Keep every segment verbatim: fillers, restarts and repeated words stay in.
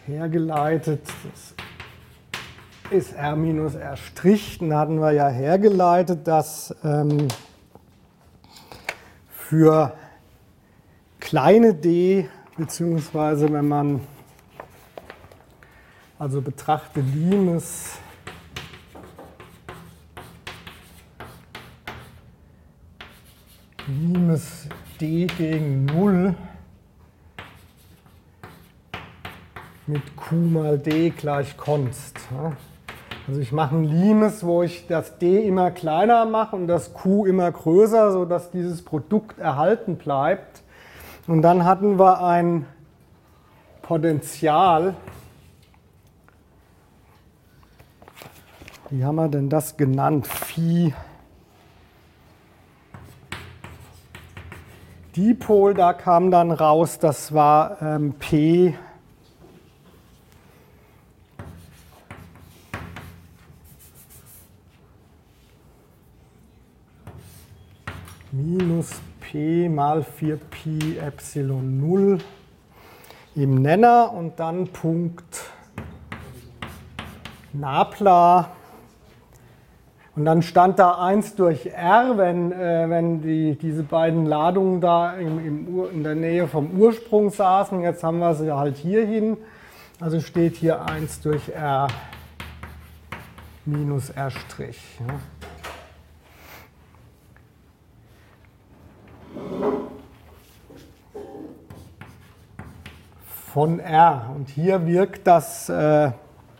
hergeleitet, das ist R minus R', dann hatten wir ja hergeleitet, dass ähm, für kleine d, beziehungsweise wenn man also betrachtet Limes Limes d gegen null mit q mal d gleich const. Also ich mache ein Limes, wo ich das d immer kleiner mache und das q immer größer, sodass dieses Produkt erhalten bleibt. Und dann hatten wir ein Potential. Wie haben wir denn das genannt? Phi Dipol, da kam dann raus, das war ähm, P minus P mal vier Pi Epsilon null im Nenner und dann Punkt Nabla. Und dann stand da eins durch R, wenn, äh, wenn die, diese beiden Ladungen da im, im Ur, in der Nähe vom Ursprung saßen. Jetzt haben wir sie halt hier hin. Also steht hier eins durch R minus R'. Ja. Von R. Und hier wirkt das... Äh,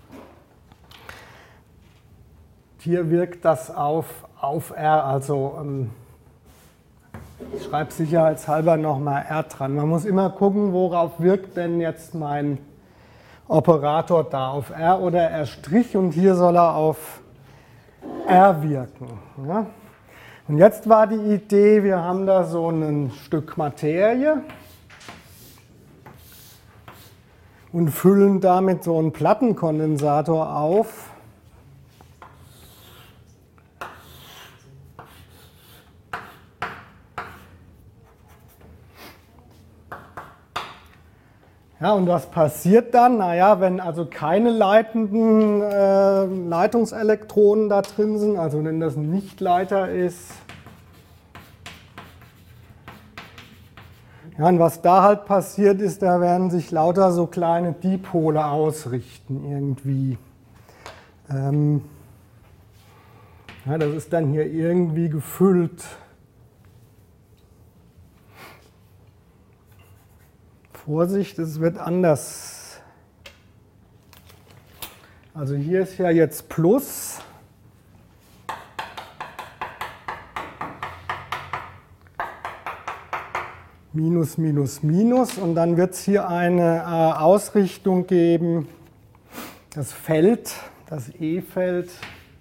Hier wirkt das auf, auf R, also ähm, ich schreibe sicherheitshalber nochmal R dran. Man muss immer gucken, worauf wirkt denn jetzt mein Operator da, auf R oder R', und hier soll er auf R wirken. Ja? Und jetzt war die Idee, wir haben da so ein Stück Materie und füllen damit so einen Plattenkondensator auf. Ja, und was passiert dann? Naja, wenn also keine leitenden äh, Leitungselektronen da drin sind, also wenn das ein Nichtleiter ist. Ja, und was da halt passiert ist, da werden sich lauter so kleine Dipole ausrichten irgendwie. Ähm, ja, das ist dann hier irgendwie gefüllt. Vorsicht, es wird anders. Also hier ist ja jetzt Plus. Minus, Minus, Minus. Und dann wird es hier eine äh, Ausrichtung geben, das Feld, das E-Feld.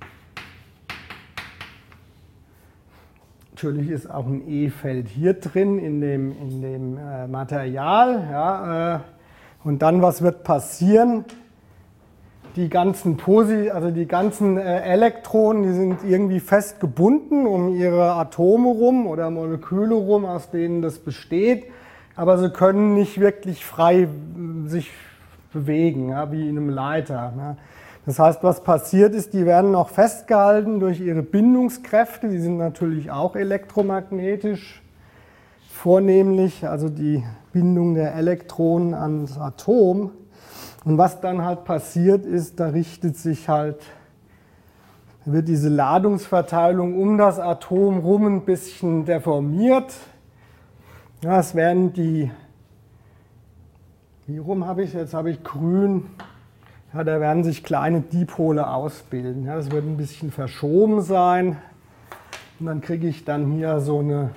Natürlich ist auch ein E-Feld hier drin in dem, in dem äh, Material. Ja, äh, und dann, was wird passieren? Die ganzen, Posi also die ganzen äh, Elektronen, die sind irgendwie fest gebunden um ihre Atome rum oder Moleküle rum, aus denen das besteht. Aber sie können nicht wirklich frei sich bewegen, ja, wie in einem Leiter. Ja. Das heißt, was passiert ist, die werden noch festgehalten durch ihre Bindungskräfte. Die sind natürlich auch elektromagnetisch vornehmlich, also die Bindung der Elektronen ans Atom. Und was dann halt passiert ist, da richtet sich halt, wird diese Ladungsverteilung um das Atom rum ein bisschen deformiert. Ja, es werden die, wie rum habe ich jetzt, habe ich grün. Ja, da werden sich kleine Dipole ausbilden. Ja, das wird ein bisschen verschoben sein. Und dann kriege ich dann hier so eine,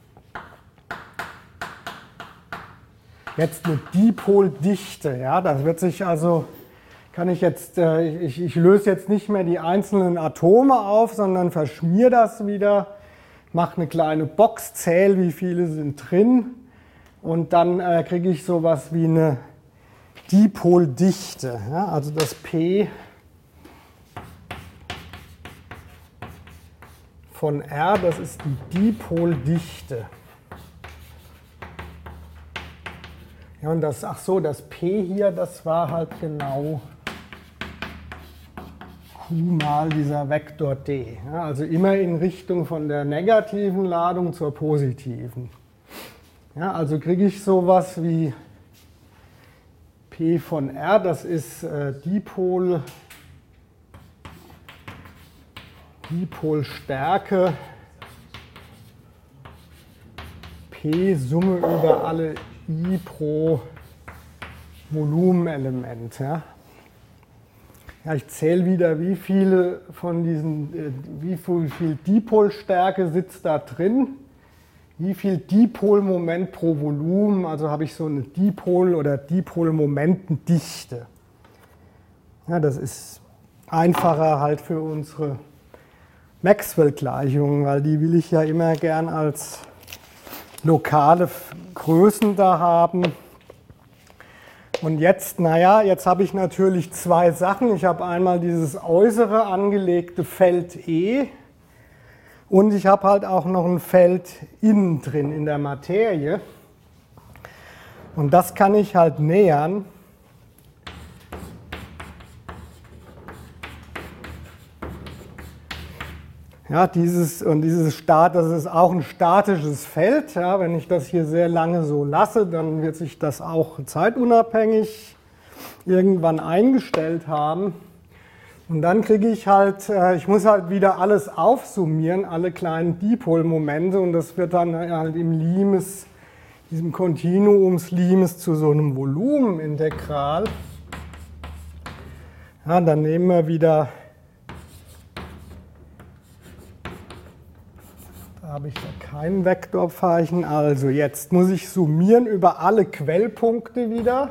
jetzt eine Dipoldichte. Ja, das wird sich also, kann ich jetzt, ich, ich löse jetzt nicht mehr die einzelnen Atome auf, sondern verschmiere das wieder, mache eine kleine Box, zähle, wie viele sind drin. Und dann äh, kriege ich sowas wie eine Dipoldichte, ja, also das P von R, das ist die Dipoldichte. Ja, und das, ach so, das P hier, das war halt genau Q mal dieser Vektor D. Ja, also immer in Richtung von der negativen Ladung zur positiven. Ja, also kriege ich sowas wie P von R, das ist äh, Dipol, Dipolstärke P Summe über alle I pro Volumenelement. Ja. Ja, ich zähle wieder, wie viele von diesen, äh, wie viel, wie viel Dipolstärke sitzt da drin, wie viel Dipolmoment pro Volumen, also habe ich so eine Dipol- oder Dipolmomentendichte. Ja, das ist einfacher halt für unsere Maxwell-Gleichungen, weil die will ich ja immer gern als lokale Größen da haben. Und jetzt, naja, jetzt habe ich natürlich zwei Sachen. Ich habe einmal dieses äußere angelegte Feld E und ich habe halt auch noch ein Feld innen drin in der Materie. Und das kann ich halt nähern. Ja, dieses, und dieses Stat, das ist auch ein statisches Feld. Ja, wenn ich das hier sehr lange so lasse, dann wird sich das auch zeitunabhängig irgendwann eingestellt haben. Und dann kriege ich halt, ich muss halt wieder alles aufsummieren, alle kleinen Dipolmomente, und das wird dann halt im Limes, diesem Kontinuums Limes zu so einem Volumenintegral. Ja, dann nehmen wir wieder, da habe ich ja kein Vektorzeichen, also jetzt muss ich summieren über alle Quellpunkte wieder.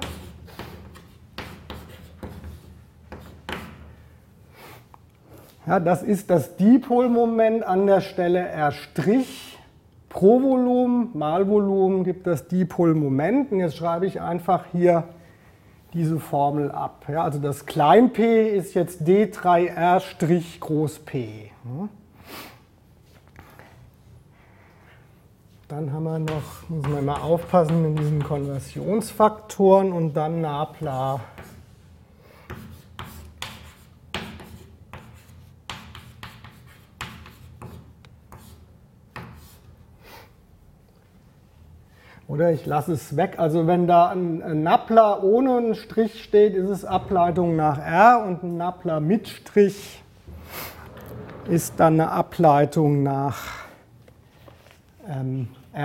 Ja, das ist das Dipolmoment an der Stelle R' pro Volumen mal Volumen gibt das Dipolmoment. Und jetzt schreibe ich einfach hier diese Formel ab. Ja, also das klein p ist jetzt D drei R' groß P. Dann haben wir noch, müssen wir mal aufpassen mit diesen Konversionsfaktoren und dann Nabla. Oder ich lasse es weg. Also wenn da ein Nabla ohne einen Strich steht, ist es Ableitung nach R, und ein Nabla mit Strich ist dann eine Ableitung nach ähm, R'.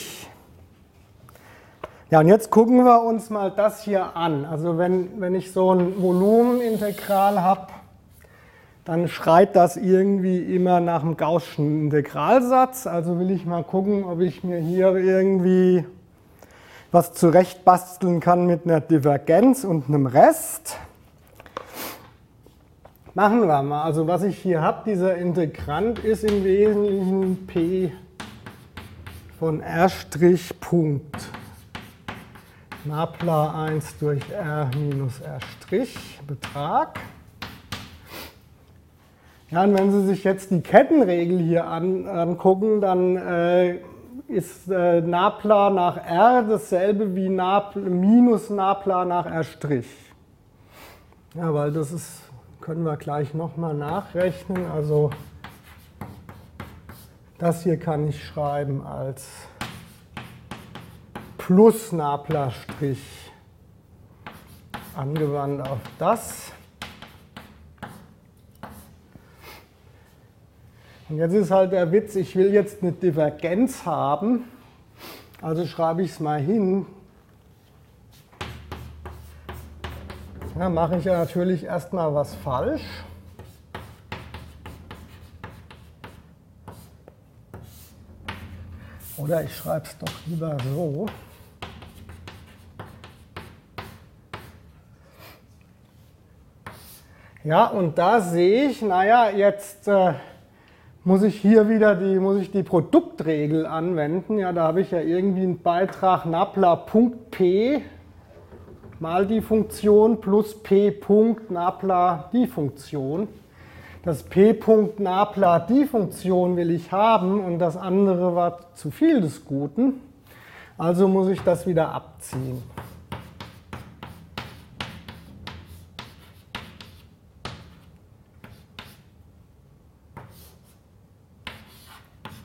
Ja, und jetzt gucken wir uns mal das hier an. Also wenn, wenn ich so ein Volumenintegral habe, dann schreit das irgendwie immer nach dem Gaußschen Integralsatz. Also will ich mal gucken, ob ich mir hier irgendwie was zurechtbasteln kann mit einer Divergenz und einem Rest. Machen wir mal. Also was ich hier habe, dieser Integrand ist im Wesentlichen P von R' Punkt Nabla eins durch R minus R' Betrag. Ja, und wenn Sie sich jetzt die Kettenregel hier an, angucken, dann äh, ist äh, Nabla nach R dasselbe wie Nabla, minus Nabla nach R'. Ja, weil das ist, können wir gleich nochmal nachrechnen. Also das hier kann ich schreiben als plus Nabla' angewandt auf das. Und jetzt ist halt der Witz, ich will jetzt eine Divergenz haben, also schreibe ich es mal hin. Da mache ich ja natürlich erstmal was falsch. Oder ich schreibe es doch lieber so. Ja, und da sehe ich, naja, jetzt äh, muss ich hier wieder die, muss ich die Produktregel anwenden. Ja, da habe ich ja irgendwie einen Beitrag Nabla Punkt P mal die Funktion plus P Punkt Nabla die Funktion. Das P Punkt Nabla die Funktion will ich haben und das andere war zu viel des Guten. Also muss ich das wieder abziehen.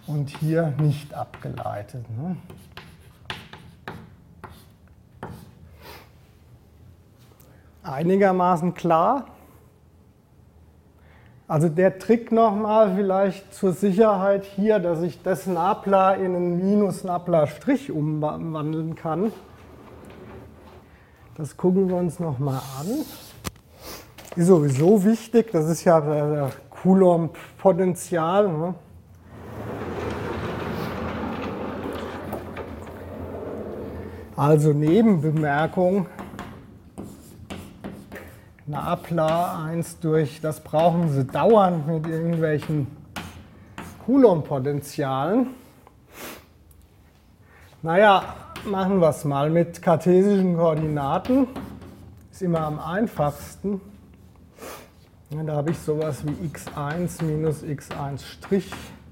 und hier nicht abgeleitet. Ne? Einigermaßen klar. Also der Trick nochmal vielleicht zur Sicherheit hier, dass ich das Nabla in einen Minus-Nabla-Strich umwandeln kann. Das gucken wir uns nochmal an. Ist sowieso wichtig, das ist ja der Coulomb-Potential. Ne? Also Nebenbemerkung. Nabla eins durch, das brauchen Sie dauernd mit irgendwelchen Coulomb-Potentialen. Naja, machen wir es mal mit kartesischen Koordinaten. Ist immer am einfachsten. Ja, da habe ich sowas wie x eins minus x eins Strich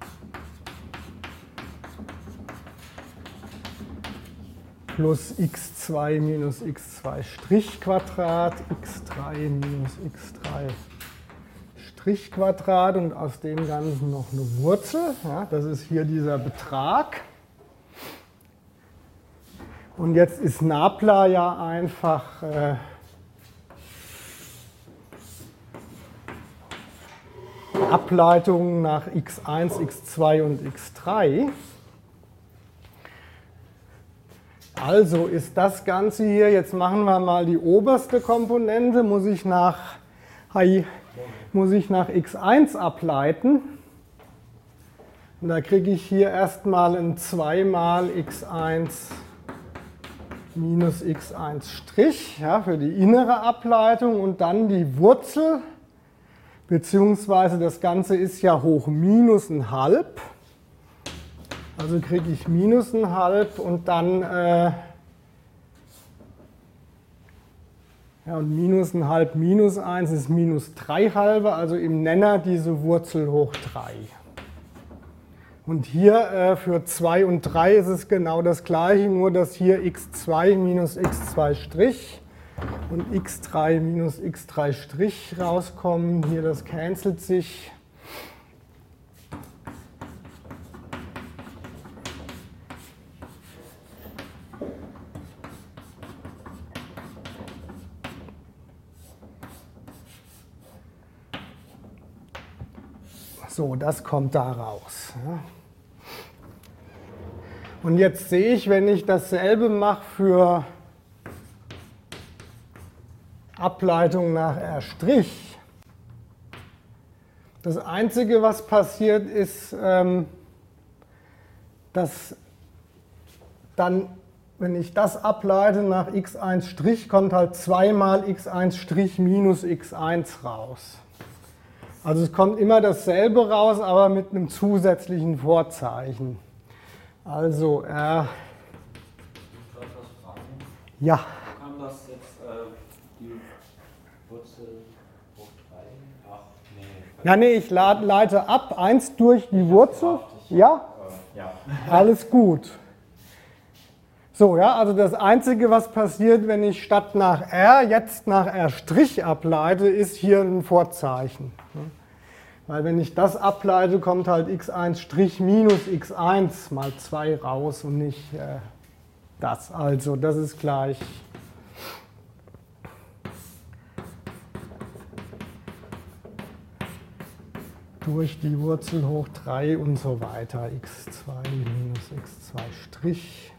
plus x zwei minus x zwei Strich Quadrat, x drei minus x drei Strich Quadrat und aus dem Ganzen noch eine Wurzel. Ja, das ist hier dieser Betrag. Und jetzt ist Nabla ja einfach äh, Ableitungen nach x eins, x zwei und x drei. Also ist das Ganze hier, jetzt machen wir mal die oberste Komponente, muss ich nach, muss ich nach x eins ableiten. Und da kriege ich hier erstmal ein zwei mal x eins minus x eins Strich, ja, für die innere Ableitung und dann die Wurzel, beziehungsweise das Ganze ist ja hoch minus ein halb. Also kriege ich minus ein halb und dann, äh, ja, und minus ein halb minus eins ist minus drei halbe, also im Nenner diese Wurzel hoch drei. Und hier äh, für zwei und drei ist es genau das gleiche, nur dass hier x zwei minus x zwei Strich und x drei minus x drei Strich rauskommen. Hier das cancelt sich. So, das kommt da raus. Ja. Und jetzt sehe ich, wenn ich dasselbe mache für Ableitung nach R', das Einzige, was passiert, ist, ähm, dass dann, wenn ich das ableite nach x eins', kommt halt zwei mal x eins' minus x eins raus. Also es kommt immer dasselbe raus, aber mit einem zusätzlichen Vorzeichen. Also R. Ich darf was fragen. Ja. Kam das jetzt äh, die Wurzel hoch drei? Ach, nee. Ja, nee, ich leite ab, eins durch die Wurzel. Ja? Äh, ja. Alles gut. So, ja, also das Einzige, was passiert, wenn ich statt nach R jetzt nach R' ableite, ist hier ein Vorzeichen. Weil wenn ich das ableite, kommt halt x eins' minus x eins mal zwei raus und nicht äh, das. Also das ist gleich durch die Wurzel hoch drei und so weiter. x zwei minus x zwei'.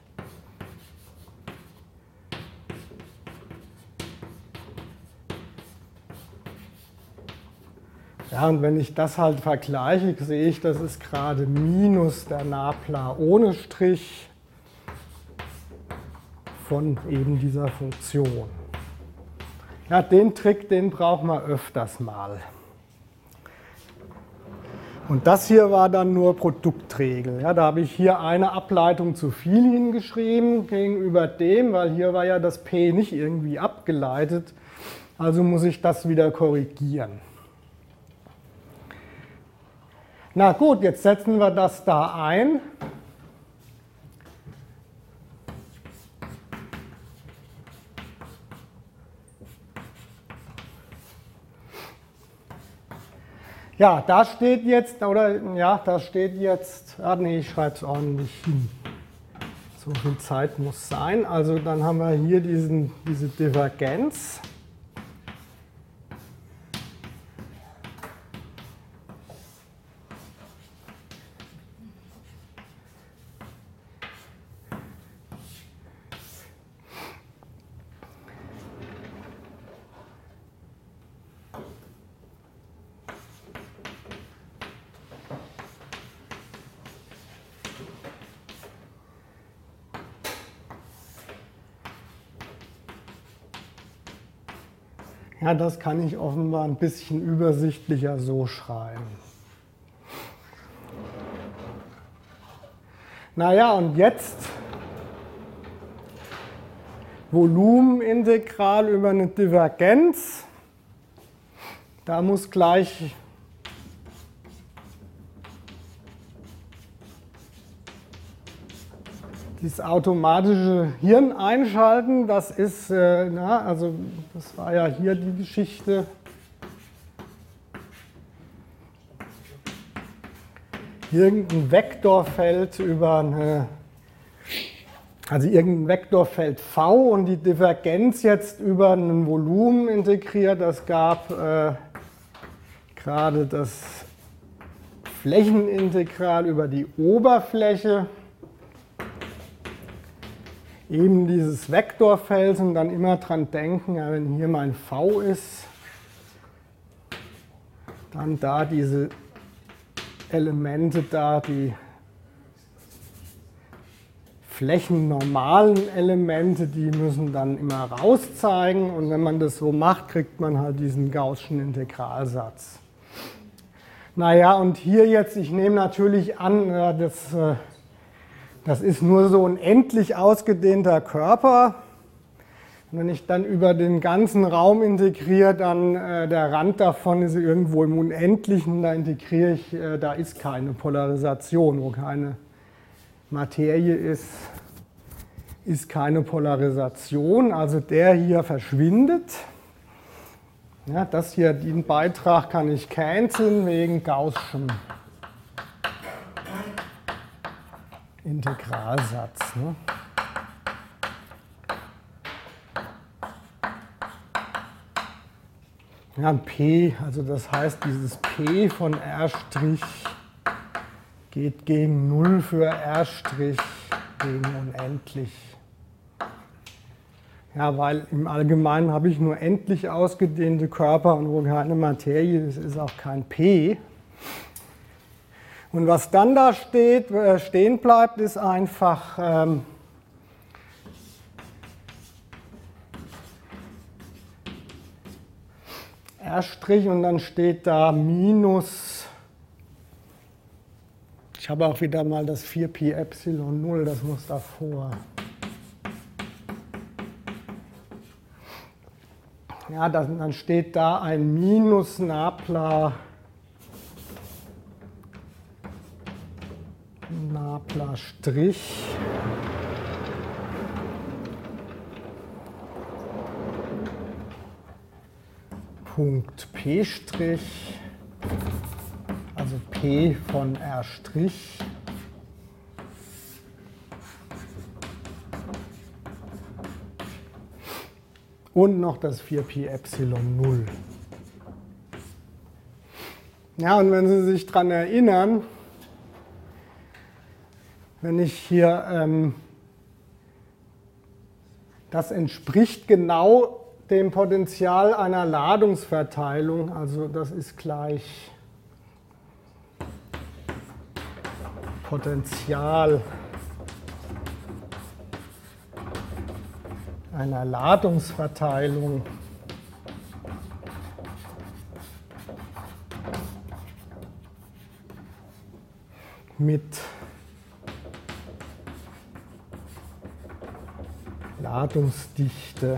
Ja, und wenn ich das halt vergleiche, sehe ich, das ist gerade minus der Nabla ohne Strich von eben dieser Funktion. Ja, den Trick, den brauchen wir öfters mal. Und das hier war dann nur Produktregel. Ja, da habe ich hier eine Ableitung zu viel hingeschrieben gegenüber dem, weil hier war ja das P nicht irgendwie abgeleitet. Also muss ich das wieder korrigieren. Na gut, jetzt setzen wir das da ein. Ja, da steht jetzt, oder ja, da steht jetzt, ah nee, ich schreibe es ordentlich hin. So viel Zeit muss sein. Also dann haben wir hier diesen, diese Divergenz. Ja, das kann ich offenbar ein bisschen übersichtlicher so schreiben. Naja, und jetzt Volumenintegral über eine Divergenz. Da muss gleich das automatische Hirn einschalten. Das ist, äh, na, also das war ja hier die Geschichte. Irgendein Vektorfeld über eine, also irgendein Vektorfeld V und die Divergenz jetzt über ein Volumen integriert. Das gab äh, gerade das Flächenintegral über die Oberfläche. Eben dieses Vektorfeld und dann immer dran denken, ja, wenn hier mein V ist, dann da diese Elemente da, die flächennormalen Elemente, die müssen dann immer rauszeigen und wenn man das so macht, kriegt man halt diesen Gaußschen Integralsatz. Naja, und hier jetzt, ich nehme natürlich an, das Das ist nur so ein endlich ausgedehnter Körper. Und wenn ich dann über den ganzen Raum integriere, dann äh, der Rand davon ist irgendwo im Unendlichen, da integriere ich, äh, da ist keine Polarisation. Wo keine Materie ist, ist keine Polarisation. Also der hier verschwindet. Ja, das hier, den Beitrag kann ich canceln wegen Gaußschem Integralsatz. Ne? Ja, ein P, also das heißt, dieses P von R' geht gegen null für R' gegen unendlich. Ja, weil im Allgemeinen habe ich nur endlich ausgedehnte Körper und wo keine Materie ist, ist auch kein P. Und was dann da steht, äh, stehen bleibt, ist einfach ähm, R' und dann steht da minus, ich habe auch wieder mal das vier Pi Epsilon null, das muss davor. Ja, dann, dann steht da ein minus Nabla Nabla Strich Punkt P Strich, also P von R Strich und noch das vier Pi Epsilon null. Ja, und wenn Sie sich daran erinnern, wenn ich hier, ähm, das entspricht genau dem Potential einer Ladungsverteilung, also das ist gleich Potential einer Ladungsverteilung mit Ladungsdichte.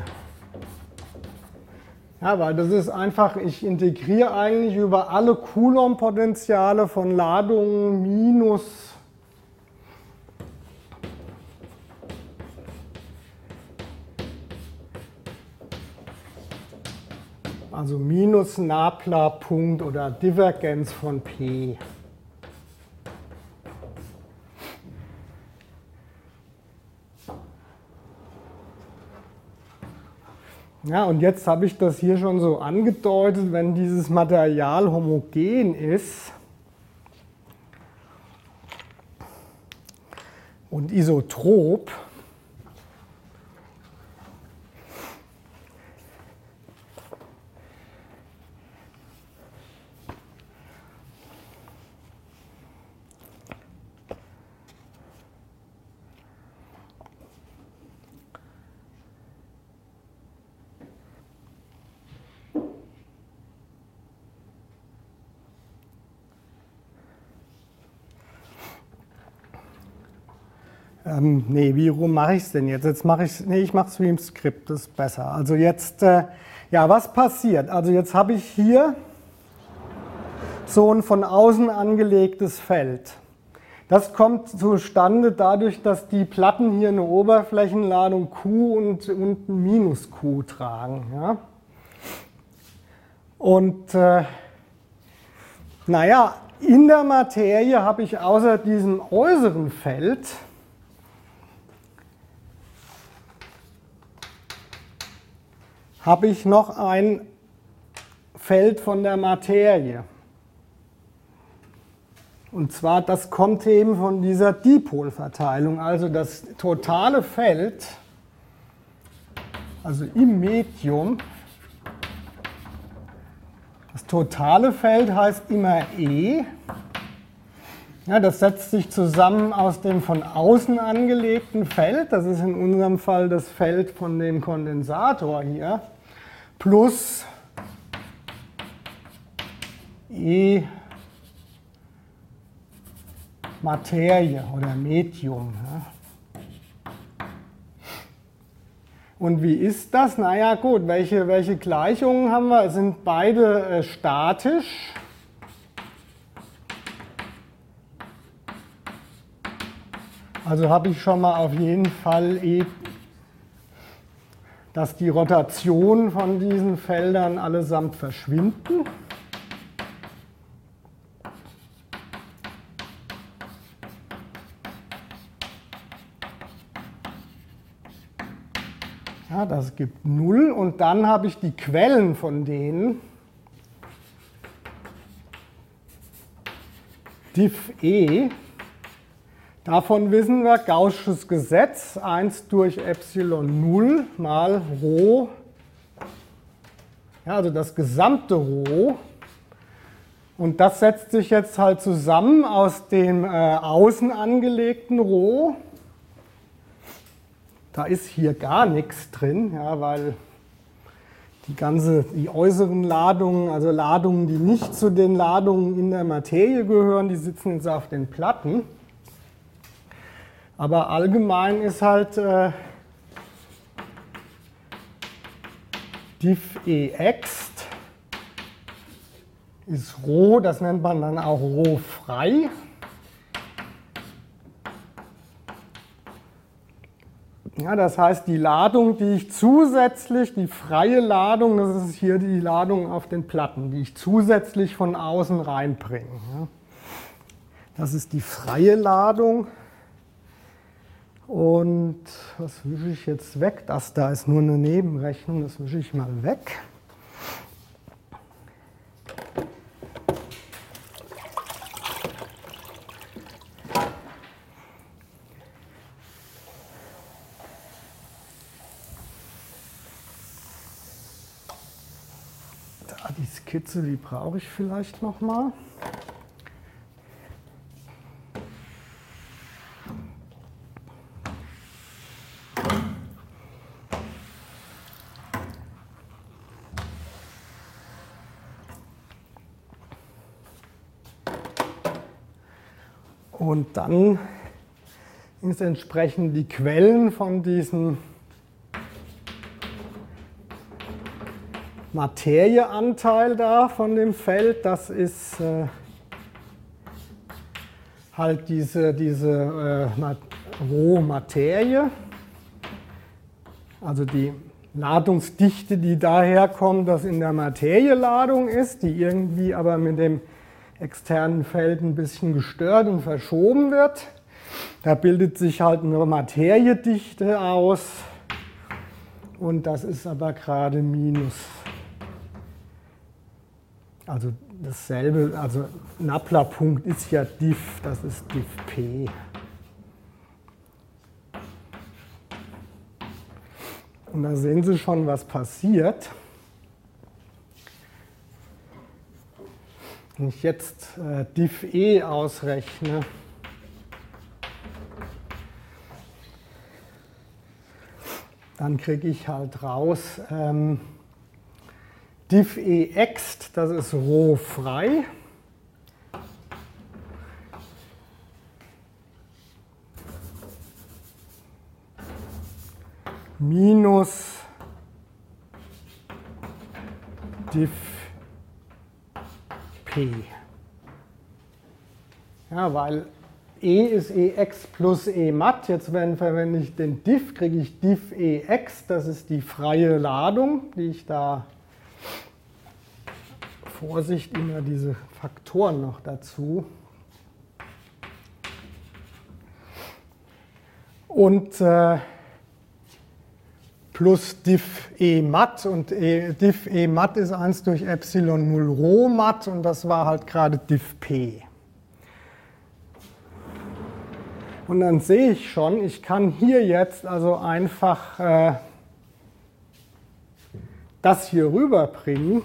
Ja, weil das ist einfach, ich integriere eigentlich über alle Coulomb-Potentiale von Ladungen minus also minus Nabla-Punkt oder Divergenz von P. Ja, und jetzt habe ich das hier schon so angedeutet, wenn dieses Material homogen ist und isotrop, Ähm, nee, wie rum mache ich es denn jetzt? Jetzt mache ich nee, ich mache es wie im Skript, das ist besser. Also jetzt, äh, ja, was passiert? Also jetzt habe ich hier so ein von außen angelegtes Feld. Das kommt zustande dadurch, dass die Platten hier eine Oberflächenladung Q und, und ein Minus Q tragen. Ja? Und äh, naja, in der Materie habe ich außer diesem äußeren Feld habe ich noch ein Feld von der Materie. Und zwar, das kommt eben von dieser Dipolverteilung. Also das totale Feld, also im Medium, das totale Feld heißt immer E. Ja, das setzt sich zusammen aus dem von außen angelegten Feld, das ist in unserem Fall das Feld von dem Kondensator hier, plus E Materie oder Medium. Und wie ist das? Naja gut, welche, welche Gleichungen haben wir? Es sind beide äh, statisch. Also habe ich schon mal auf jeden Fall E, dass die Rotation von diesen Feldern allesamt verschwinden. Ja, das gibt null und dann habe ich die Quellen von denen. Diff E. Davon wissen wir, Gaußsches Gesetz, eins durch Epsilon null mal Rho, ja, also das gesamte Rho. Und das setzt sich jetzt halt zusammen aus dem äh, außen angelegten Rho. Da ist hier gar nichts drin, ja, weil die ganze, die äußeren Ladungen, also Ladungen, die nicht zu den Ladungen in der Materie gehören, die sitzen jetzt auf den Platten. Aber allgemein ist halt äh, Diff E ext ist Rho, das nennt man dann auch Rho frei. Ja, das heißt, die Ladung, die ich zusätzlich, die freie Ladung, das ist hier die Ladung auf den Platten, die ich zusätzlich von außen reinbringe. Ja. Das ist die freie Ladung. Und was wische ich jetzt weg? Das da ist nur eine Nebenrechnung, das wische ich mal weg. Da die Skizze, die brauche ich vielleicht noch mal. Und dann ist entsprechend die Quellen von diesem Materieanteil da von dem Feld, das ist äh, halt diese, diese äh, Rho Materie, also die Ladungsdichte, die daherkommt, dass in der Materie Ladung ist, die irgendwie aber mit dem externen Feld ein bisschen gestört und verschoben wird. Da bildet sich halt eine Materiedichte aus und das ist aber gerade minus. Also dasselbe, also Nabla-Punkt ist ja diff, das ist diff P. Und da sehen Sie schon, was passiert. Wenn ich jetzt äh, diff E ausrechne, dann kriege ich halt raus, ähm, diff E ext, das ist Rho frei. Minus diff P. Ja, weil E ist E ext plus E mat. Jetzt wenn, verwende ich den diff, kriege ich diff E ext. Das ist die freie Ladung, die ich da, Vorsicht, immer diese Faktoren noch dazu. Und äh, plus diff E mat und e, diff E mat ist eins durch Epsilon null Rho mat und das war halt gerade diff P. Und dann sehe ich schon, ich kann hier jetzt also einfach äh, das hier rüberbringen.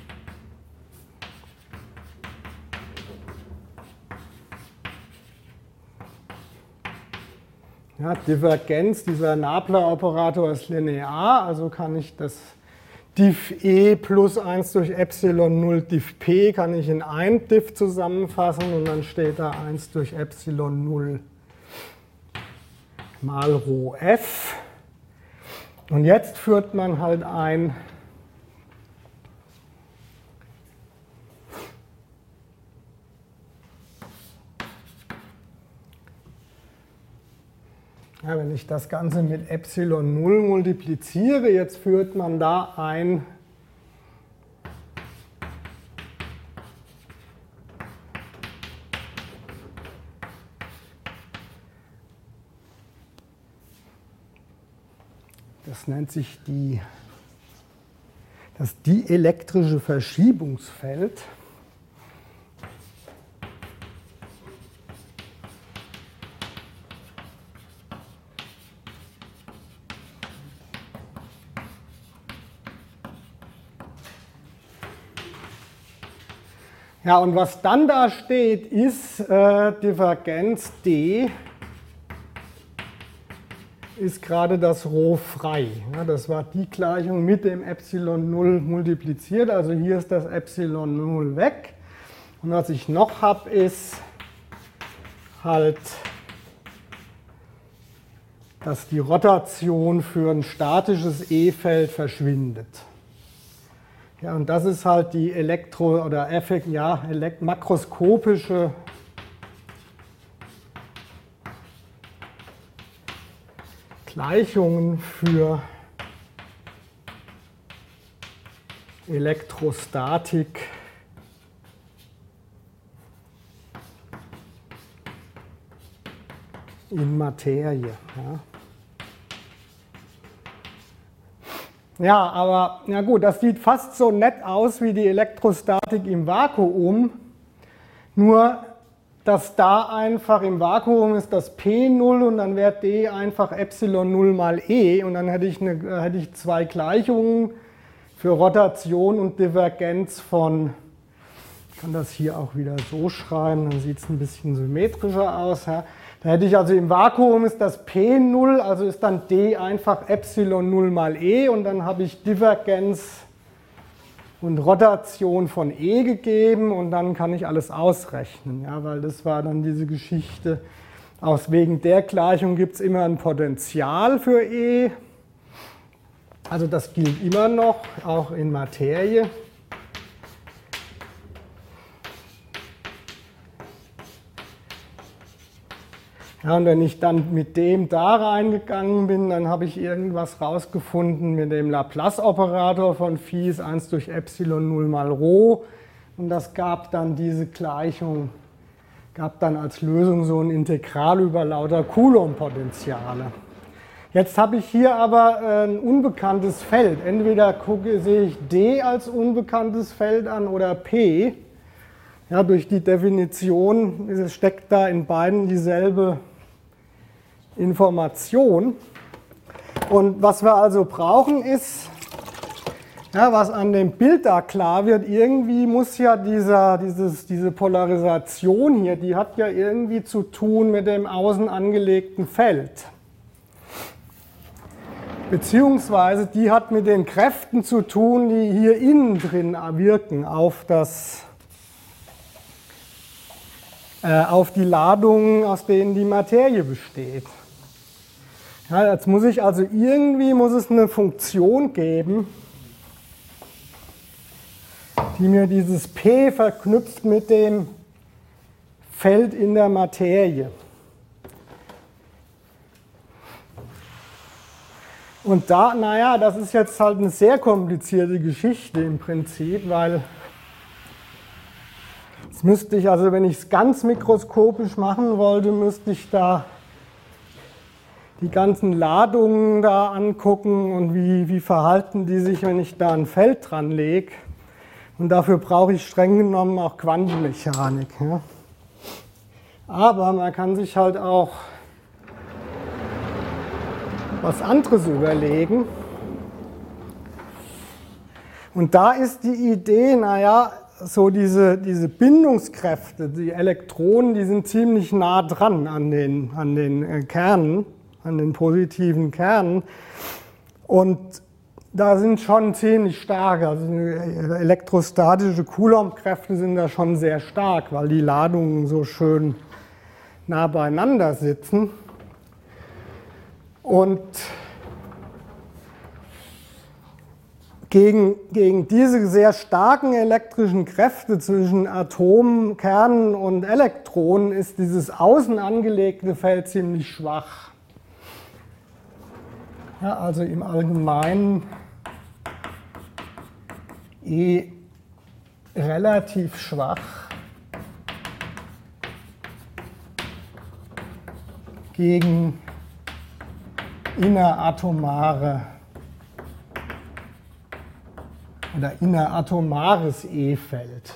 Ja, Divergenz, dieser Nabla-Operator ist linear, also kann ich das diff E plus eins durch Epsilon null diff P kann ich in ein Diff zusammenfassen und dann steht da eins durch Epsilon null mal Rho F. Und jetzt führt man halt ein Ja, wenn ich das Ganze mit Epsilon null multipliziere, jetzt führt man da ein das nennt sich die, das dielektrische Verschiebungsfeld. Ja, und was dann da steht, ist äh, Divergenz D ist gerade das Rho frei. Ja, das war die Gleichung mit dem Epsilon null multipliziert, also hier ist das Epsilon null weg. Und was ich noch habe, ist halt, dass die Rotation für ein statisches E-Feld verschwindet. Ja, und das ist halt die elektro- oder effekt, ja, makroskopische Gleichungen für Elektrostatik in Materie. Ja. Ja, aber na gut, das sieht fast so nett aus wie die Elektrostatik im Vakuum, nur dass da einfach im Vakuum ist das P null und dann wäre D einfach Epsilon null mal E und dann hätte ich, eine, hätte ich zwei Gleichungen für Rotation und Divergenz von, ich kann das hier auch wieder so schreiben, dann sieht es ein bisschen symmetrischer aus. Ja. Da hätte ich also im Vakuum ist das P null, also ist dann D einfach Epsilon null mal E und dann habe ich Divergenz und Rotation von E gegeben und dann kann ich alles ausrechnen, ja, weil das war dann diese Geschichte, aus wegen der Gleichung gibt es immer ein Potential für E, also das gilt immer noch, auch in Materie. Ja, und wenn ich dann mit dem da reingegangen bin, dann habe ich irgendwas rausgefunden mit dem Laplace-Operator von Phi ist eins durch Epsilon null mal Rho. Und das gab dann diese Gleichung, gab dann als Lösung so ein Integral über lauter Coulomb-Potentiale. Jetzt habe ich hier aber ein unbekanntes Feld. Entweder gucke, sehe ich D als unbekanntes Feld an oder P. Ja, durch die Definition steckt da in beiden dieselbe Information. Und was wir also brauchen ist, ja, was an dem Bild da klar wird, irgendwie muss ja dieser, dieses, diese Polarisation hier, die hat ja irgendwie zu tun mit dem außen angelegten Feld. Beziehungsweise die hat mit den Kräften zu tun, die hier innen drin wirken auf das äh, auf die Ladungen, aus denen die Materie besteht. Ja, jetzt muss ich also irgendwie muss es eine Funktion geben, die mir dieses P verknüpft mit dem Feld in der Materie. Und da, naja, das ist jetzt halt eine sehr komplizierte Geschichte im Prinzip, weil jetzt müsste ich, also wenn ich es ganz mikroskopisch machen wollte, müsste ich da die ganzen Ladungen da angucken und wie, wie verhalten die sich, wenn ich da ein Feld dran lege. Und dafür brauche ich streng genommen auch Quantenmechanik. Ja. Aber man kann sich halt auch was anderes überlegen. Und da ist die Idee, naja, so diese, diese Bindungskräfte, die Elektronen, die sind ziemlich nah dran an den, an den Kernen, an den positiven Kernen. Und da sind schon ziemlich stark, also elektrostatische Coulomb-Kräfte sind da schon sehr stark, weil die Ladungen so schön nah beieinander sitzen. Und gegen, gegen diese sehr starken elektrischen Kräfte zwischen Atomen, Kernen und Elektronen ist dieses außen angelegte Feld ziemlich schwach. Ja, also im Allgemeinen E relativ schwach gegen inneratomare oder inneratomares E-Feld.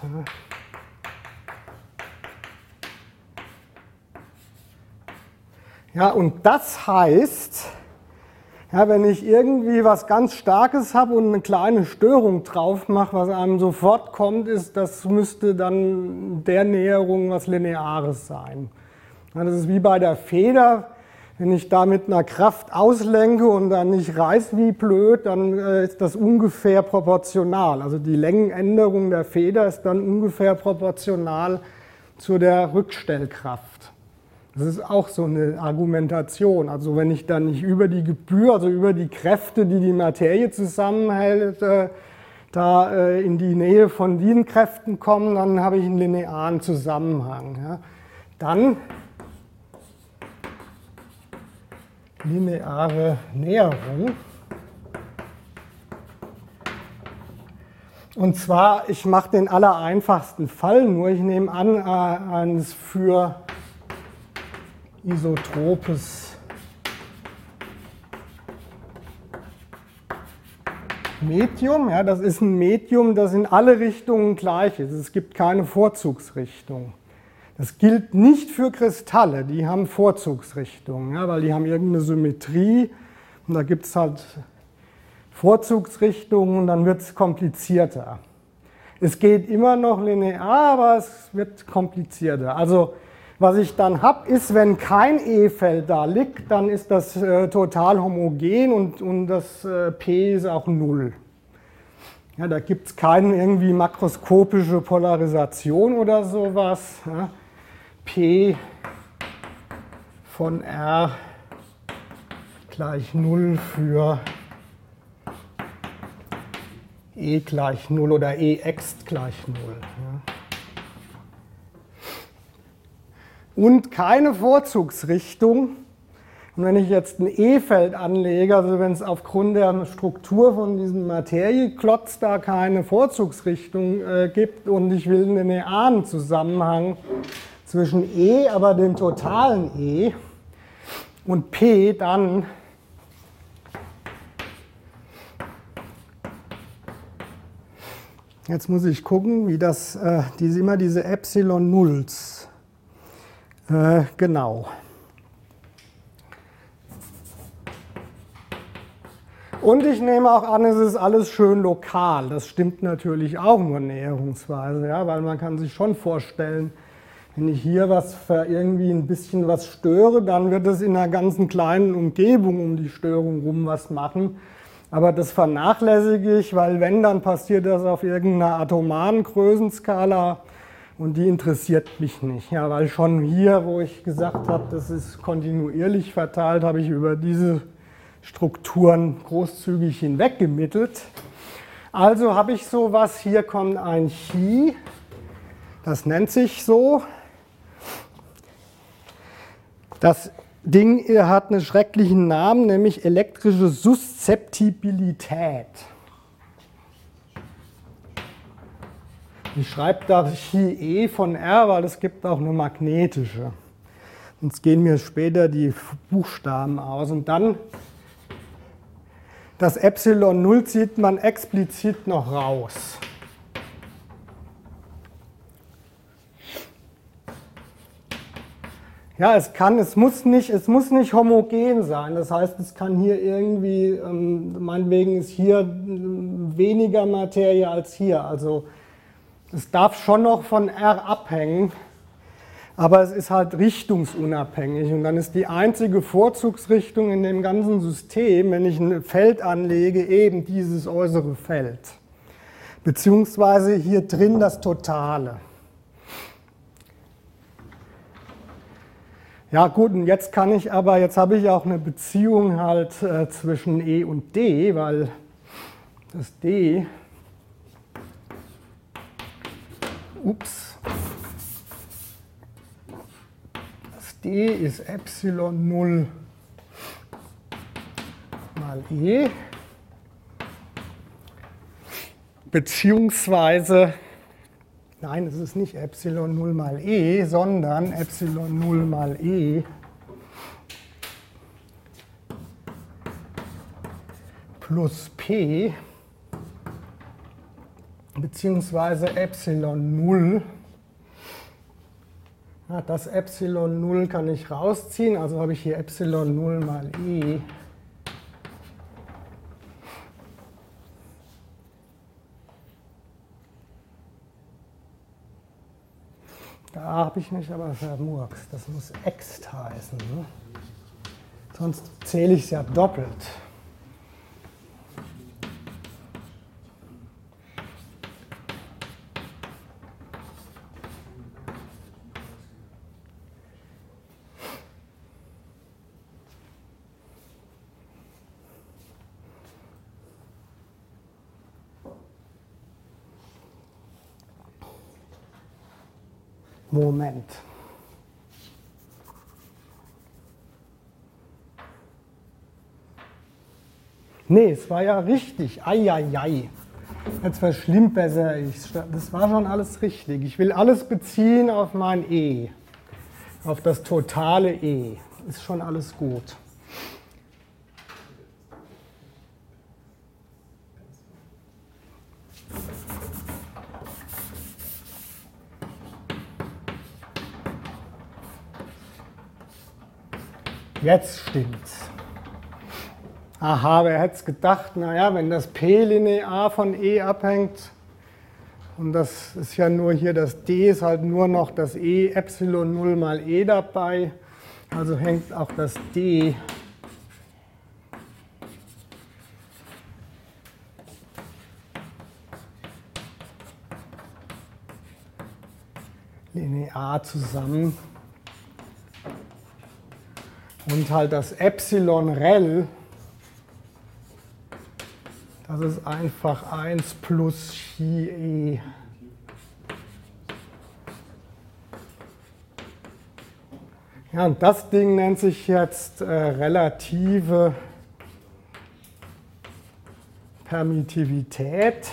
Ja, und das heißt, ja, wenn ich irgendwie was ganz Starkes habe und eine kleine Störung drauf mache, was einem sofort kommt, ist, das müsste dann der Näherung was Lineares sein. Ja, das ist wie bei der Feder. Wenn ich da mit einer Kraft auslenke und dann nicht reiß wie blöd, dann äh, ist das ungefähr proportional. Also die Längenänderung der Feder ist dann ungefähr proportional zu der Rückstellkraft. Das ist auch so eine Argumentation. Also wenn ich dann nicht über die Gebühr, also über die Kräfte, die die Materie zusammenhält, äh, da äh, in die Nähe von diesen Kräften komme, dann habe ich einen linearen Zusammenhang. Ja. Dann lineare Näherung. Und zwar, ich mache den allereinfachsten Fall, nur ich nehme an, eines für isotropes Medium. Ja, das ist ein Medium, das in alle Richtungen gleich ist. Es gibt keine Vorzugsrichtung. Das gilt nicht für Kristalle, die haben Vorzugsrichtungen, ja, weil die haben irgendeine Symmetrie und da gibt es halt Vorzugsrichtungen und dann wird es komplizierter. Es geht immer noch linear, aber es wird komplizierter. Also was ich dann habe, ist, wenn kein E-Feld da liegt, dann ist das äh, total homogen und, und das äh, P ist auch null. Ja, da gibt es keine irgendwie makroskopische Polarisation oder sowas. Ja. P von R gleich null für E gleich null oder E ext gleich null. Ja. und keine Vorzugsrichtung. Und wenn ich jetzt ein E-Feld anlege, also wenn es aufgrund der Struktur von diesem Materieklotz da keine Vorzugsrichtung äh, gibt und ich will einen linearen Zusammenhang zwischen E, aber dem totalen E und P, dann jetzt muss ich gucken, wie das, äh, diese, immer diese Epsilon-Nulls, äh, genau. Und ich nehme auch an, es ist alles schön lokal. Das stimmt natürlich auch nur näherungsweise, ja, weil man kann sich schon vorstellen, wenn ich hier was für irgendwie ein bisschen was störe, dann wird es in einer ganzen kleinen Umgebung um die Störung rum was machen. Aber das vernachlässige ich, weil wenn, dann passiert das auf irgendeiner atomaren Größenskala und die interessiert mich nicht. Ja, weil schon hier, wo ich gesagt habe, das ist kontinuierlich verteilt, habe ich über diese Strukturen großzügig hinweg gemittelt. Also habe ich sowas, hier kommt ein Chi, das nennt sich so. Das Ding hat einen schrecklichen Namen, nämlich elektrische Suszeptibilität. Ich schreibe da Chi E von R, weil es gibt auch eine magnetische. Sonst gehen mir später die Buchstaben aus. Und dann das Epsilon null zieht man explizit noch raus. Ja, es kann, es muss nicht, es muss nicht homogen sein. Das heißt, es kann hier irgendwie, ähm, meinetwegen ist hier weniger Materie als hier. Also es darf schon noch von R abhängen, aber es ist halt richtungsunabhängig. Und dann ist die einzige Vorzugsrichtung in dem ganzen System, wenn ich ein Feld anlege, eben dieses äußere Feld. Beziehungsweise hier drin das Totale. Ja gut, und jetzt kann ich aber, jetzt habe ich auch eine Beziehung halt äh, zwischen E und D, weil das D, ups, das D ist Epsilon null mal E, beziehungsweise, nein, es ist nicht Epsilon null mal E, sondern Epsilon null mal E plus P, beziehungsweise Epsilon null. Ja, das Epsilon null kann ich rausziehen, also habe ich hier Epsilon null mal E. Da habe ich mich aber vermurkst. Das muss Ext heißen. Ne? Sonst zähle ich es ja doppelt. Moment. Nee, es war ja richtig. Eieiei. Jetzt verschlimmbessere ich es. Das war schon alles richtig. Ich will alles beziehen auf mein E. Auf das totale E. Ist schon alles gut. Jetzt stimmt's. Aha, wer hätte es gedacht, naja, wenn das P linear von E abhängt, und das ist ja nur hier, das D ist halt nur noch das E, Epsilon null mal E dabei, also hängt auch das D linear zusammen. Und halt das Epsilon Rel, das ist einfach eins plus Chi E Ja, und das Ding nennt sich jetzt äh, relative Permittivität,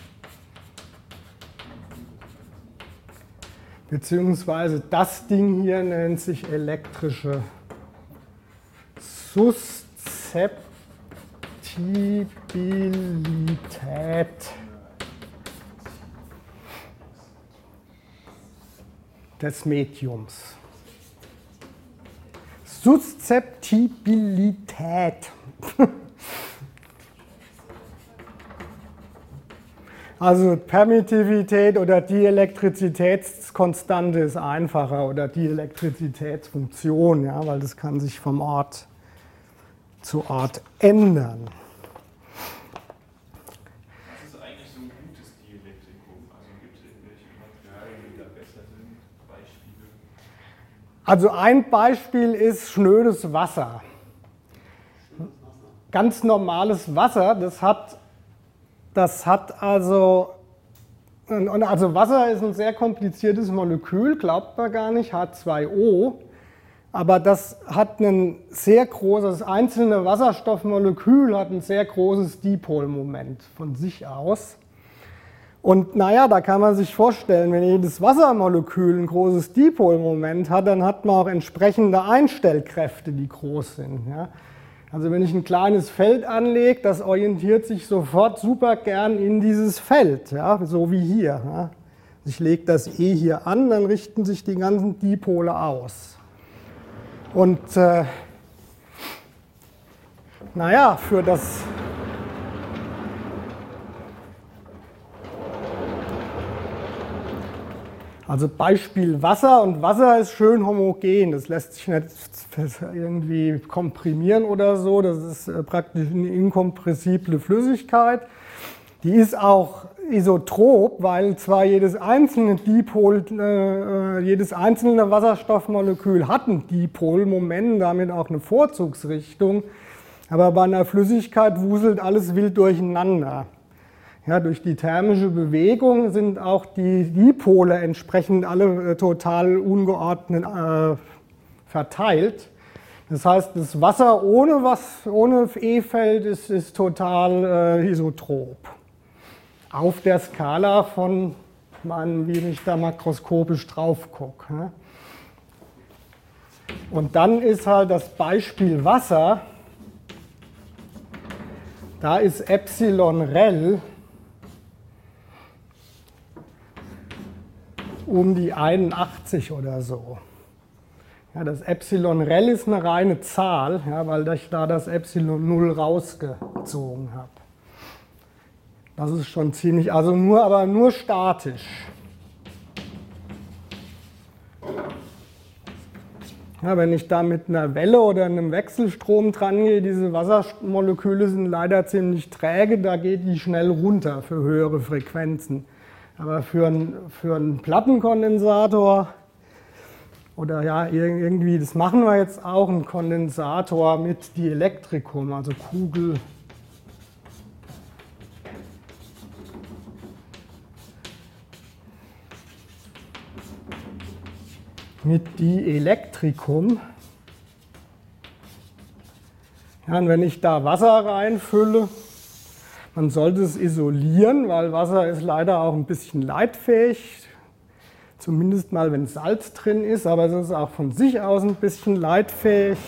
beziehungsweise das Ding hier nennt sich elektrische Suszeptibilität des Mediums. Suszeptibilität. Also Permittivität oder Dielektrizitätskonstante ist einfacher oder Dielektrizitätsfunktion, ja, weil das kann sich vom Ort zu Ort ändern. Was ist eigentlich so ein gutes Dielektrikum? Also gibt es irgendwelche Materialien, die da besser sind? Beispiele? Also ein Beispiel ist schnödes Wasser. Ganz normales Wasser, das hat, das hat also, also Wasser ist ein sehr kompliziertes Molekül, glaubt man gar nicht, H zwei O. Aber das hat ein sehr großes, einzelne Wasserstoffmolekül hat ein sehr großes Dipolmoment von sich aus. Und naja, da kann man sich vorstellen, wenn jedes Wassermolekül ein großes Dipolmoment hat, dann hat man auch entsprechende Einstellkräfte, die groß sind. Ja. Also wenn ich ein kleines Feld anlege, das orientiert sich sofort super gern in dieses Feld, ja, so wie hier. Ja. Ich lege das E hier an, dann richten sich die ganzen Dipole aus. Und äh, naja, für das also Beispiel Wasser, und Wasser ist schön homogen, das lässt sich nicht irgendwie komprimieren oder so, das ist äh, praktisch eine inkompressible Flüssigkeit. Die ist auch isotrop, weil zwar jedes einzelne Dipol, äh, jedes einzelne Wasserstoffmolekül hat ein Dipolmoment, damit auch eine Vorzugsrichtung, aber bei einer Flüssigkeit wuselt alles wild durcheinander. Ja, durch die thermische Bewegung sind auch die Dipole entsprechend alle äh, total ungeordnet äh, verteilt. Das heißt, das Wasser ohne, was, ohne E-Feld ist, ist total äh, isotrop. Auf der Skala von, meinem, wie ich da makroskopisch drauf gucke. Ja. Und dann ist halt das Beispiel Wasser, da ist Epsilon Rel um die einundachtzig oder so. Ja, das Epsilon Rel ist eine reine Zahl, ja, weil ich da das Epsilon null rausgezogen habe. Das ist schon ziemlich, also nur, aber nur statisch. Ja, wenn ich da mit einer Welle oder einem Wechselstrom dran gehe, diese Wassermoleküle sind leider ziemlich träge, da geht die schnell runter für höhere Frequenzen. Aber für einen, für einen Plattenkondensator oder ja, irgendwie, das machen wir jetzt auch, ein Kondensator mit Dielektrikum, also Kugel. Mit Dielektrikum. Ja, und wenn ich da Wasser reinfülle, man sollte es isolieren, weil Wasser ist leider auch ein bisschen leitfähig, zumindest mal, wenn Salz drin ist, aber es ist auch von sich aus ein bisschen leitfähig.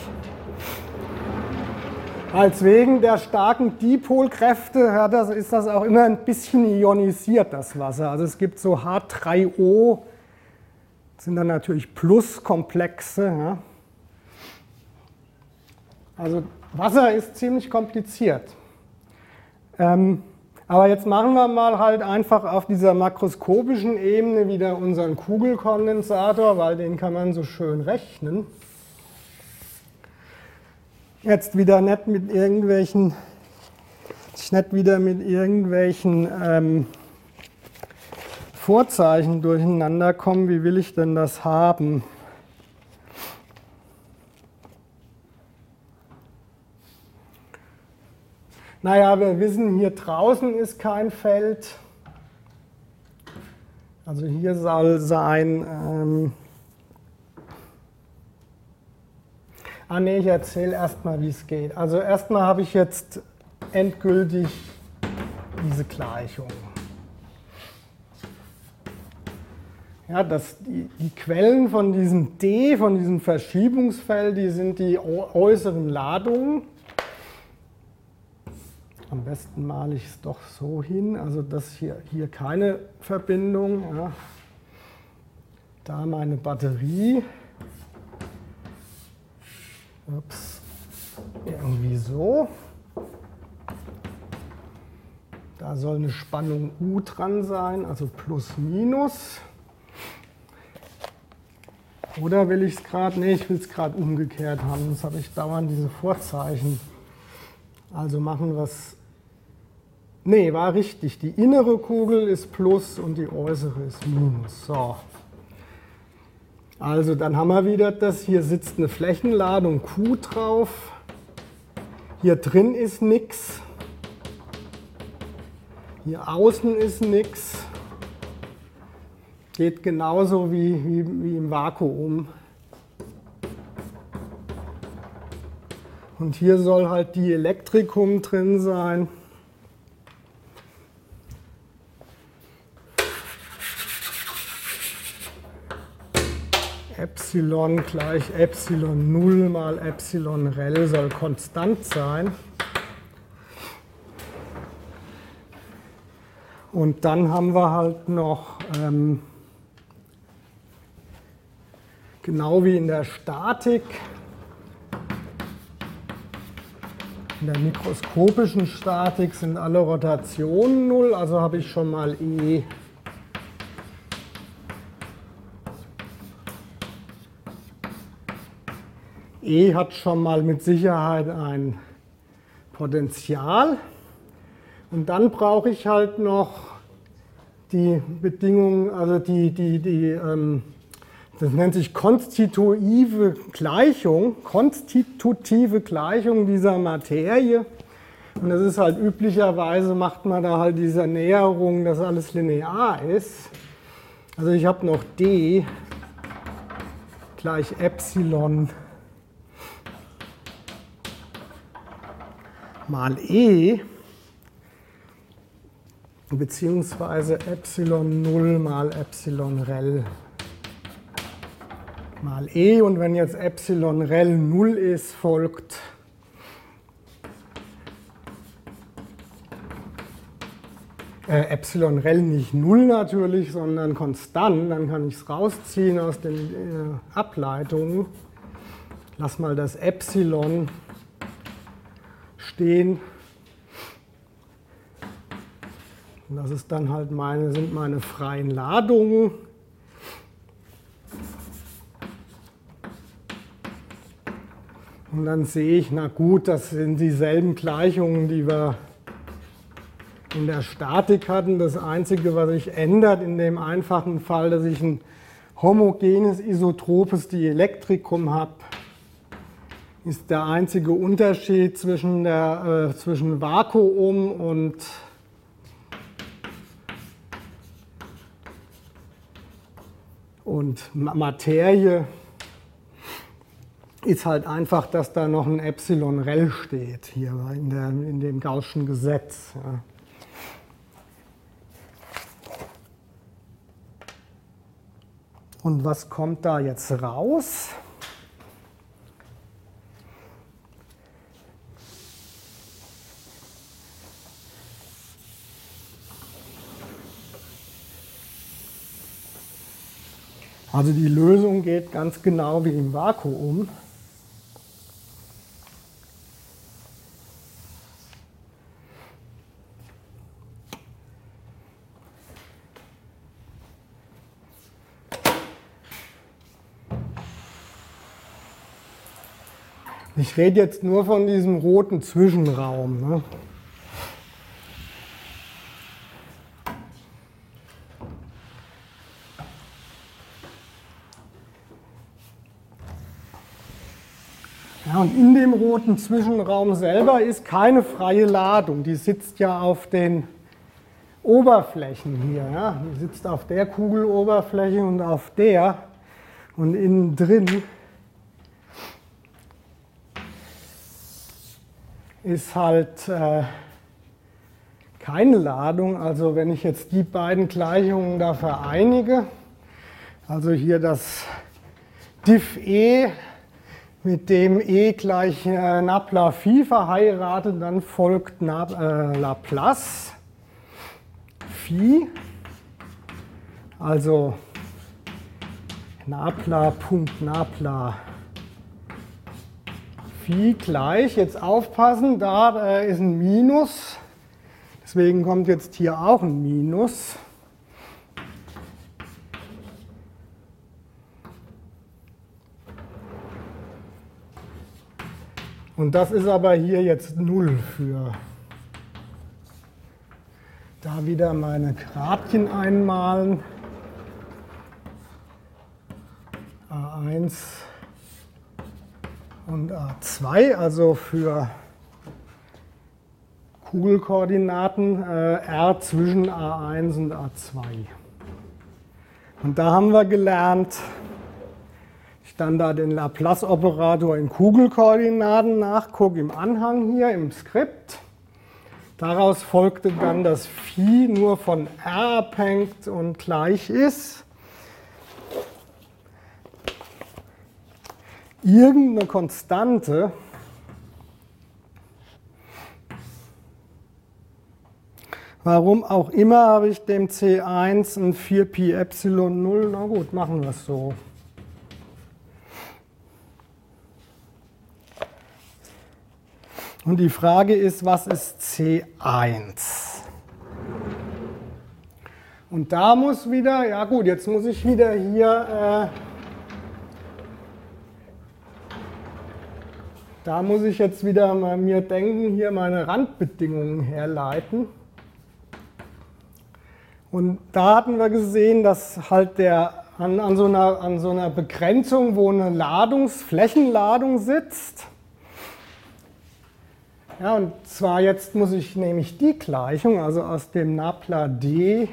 Als wegen der starken Dipolkräfte ja, das ist das auch immer ein bisschen ionisiert, das Wasser. Also es gibt so H drei O, das sind dann natürlich Pluskomplexe. Ja. Also Wasser ist ziemlich kompliziert. Ähm, aber jetzt machen wir mal halt einfach auf dieser makroskopischen Ebene wieder unseren Kugelkondensator, weil den kann man so schön rechnen. Jetzt wieder nicht mit irgendwelchen, nicht wieder mit irgendwelchen ähm, Vorzeichen durcheinander kommen. Wie will ich denn das haben? Naja, wir wissen, hier draußen ist kein Feld. Also hier soll sein, ähm, Ah ne, ich erzähle erstmal, wie es geht. Also erstmal habe ich jetzt endgültig diese Gleichung. Ja, das, die, die Quellen von diesem D, von diesem Verschiebungsfeld, die sind die äußeren Ladungen. Am besten male ich es doch so hin, also das hier, hier keine Verbindung. Ja. Da meine Batterie. Ups. Irgendwie so. Da soll eine Spannung U dran sein, also plus minus. Oder will ich es gerade? Ne, ich will es gerade umgekehrt haben, sonst habe ich dauernd diese Vorzeichen. Also machen wir es. Ne, war richtig. Die innere Kugel ist plus und die äußere ist minus. So. Also dann haben wir wieder das. Hier sitzt eine Flächenladung Q drauf. Hier drin ist nichts. Hier außen ist nichts. Geht genauso wie, wie, wie im Vakuum. Und hier soll halt die Elektrikum drin sein. Epsilon gleich Epsilon null mal Epsilon Rel soll konstant sein. Und dann haben wir halt noch, ähm, genau wie in der Statik, in der mikroskopischen Statik sind alle Rotationen null, also habe ich schon mal E. E hat schon mal mit Sicherheit ein Potential. Und dann brauche ich halt noch die Bedingungen, also die, die, die ähm, das nennt sich konstitutive Gleichung, konstitutive Gleichung dieser Materie. Und das ist halt üblicherweise, macht man da halt diese Näherung, dass alles linear ist. Also ich habe noch D gleich Epsilon mal E, beziehungsweise Epsilon null mal Epsilon Rel mal E. Und wenn jetzt Epsilon Rel null ist, folgt äh, Epsilon Rel nicht null natürlich, sondern konstant. Dann kann ich es rausziehen aus den äh, Ableitungen. Lass mal das Epsilon stehen. Und das ist dann halt meine, sind meine freien Ladungen. Und dann sehe ich, na gut, das sind dieselben Gleichungen, die wir in der Statik hatten. Das Einzige, was sich ändert in dem einfachen Fall, dass ich ein homogenes, isotropes Dielektrikum habe, ist der einzige Unterschied zwischen, der, äh, zwischen Vakuum und und Materie ist halt einfach, dass da noch ein Epsilon Rel steht, hier in, der, in dem Gaußschen Gesetz. Ja. Und was kommt da jetzt raus? Also die Lösung geht ganz genau wie im Vakuum. Ich rede jetzt nur von diesem roten Zwischenraum. Ne? Ja, und in dem roten Zwischenraum selber ist keine freie Ladung. Die sitzt ja auf den Oberflächen hier. Ja? Die sitzt auf der Kugeloberfläche und auf der. Und innen drin ist halt äh, keine Ladung. Also wenn ich jetzt die beiden Gleichungen da vereinige, also hier das diff E mit dem E gleich äh, Nabla-Phi verheiratet, dann folgt Nab äh, Laplace Phi, also Nabla Punkt Nabla Phi gleich, jetzt aufpassen, da äh, ist ein Minus, deswegen kommt jetzt hier auch ein Minus. Und das ist aber hier jetzt null für. Da wieder meine Gradchen einmalen. A eins und A zwei, also für Kugelkoordinaten äh, R zwischen A eins und A zwei. Und da haben wir gelernt, ich dann da den Laplace-Operator in Kugelkoordinaten nachgucke, im Anhang hier, im Skript. Daraus folgte dann, dass Phi nur von R abhängt und gleich ist. Irgendeine Konstante, warum auch immer, habe ich dem C eins ein vier Pi Epsilon null, na gut, machen wir es so. Und die Frage ist, was ist C eins? Und da muss wieder, ja gut, jetzt muss ich wieder hier, äh, da muss ich jetzt wieder mal mir denken, hier meine Randbedingungen herleiten. Und da hatten wir gesehen, dass halt der an, an, so einer, an so einer Begrenzung, wo eine Ladungs-, Flächenladung sitzt. Ja, und zwar jetzt muss ich nämlich die Gleichung, also aus dem Nabla D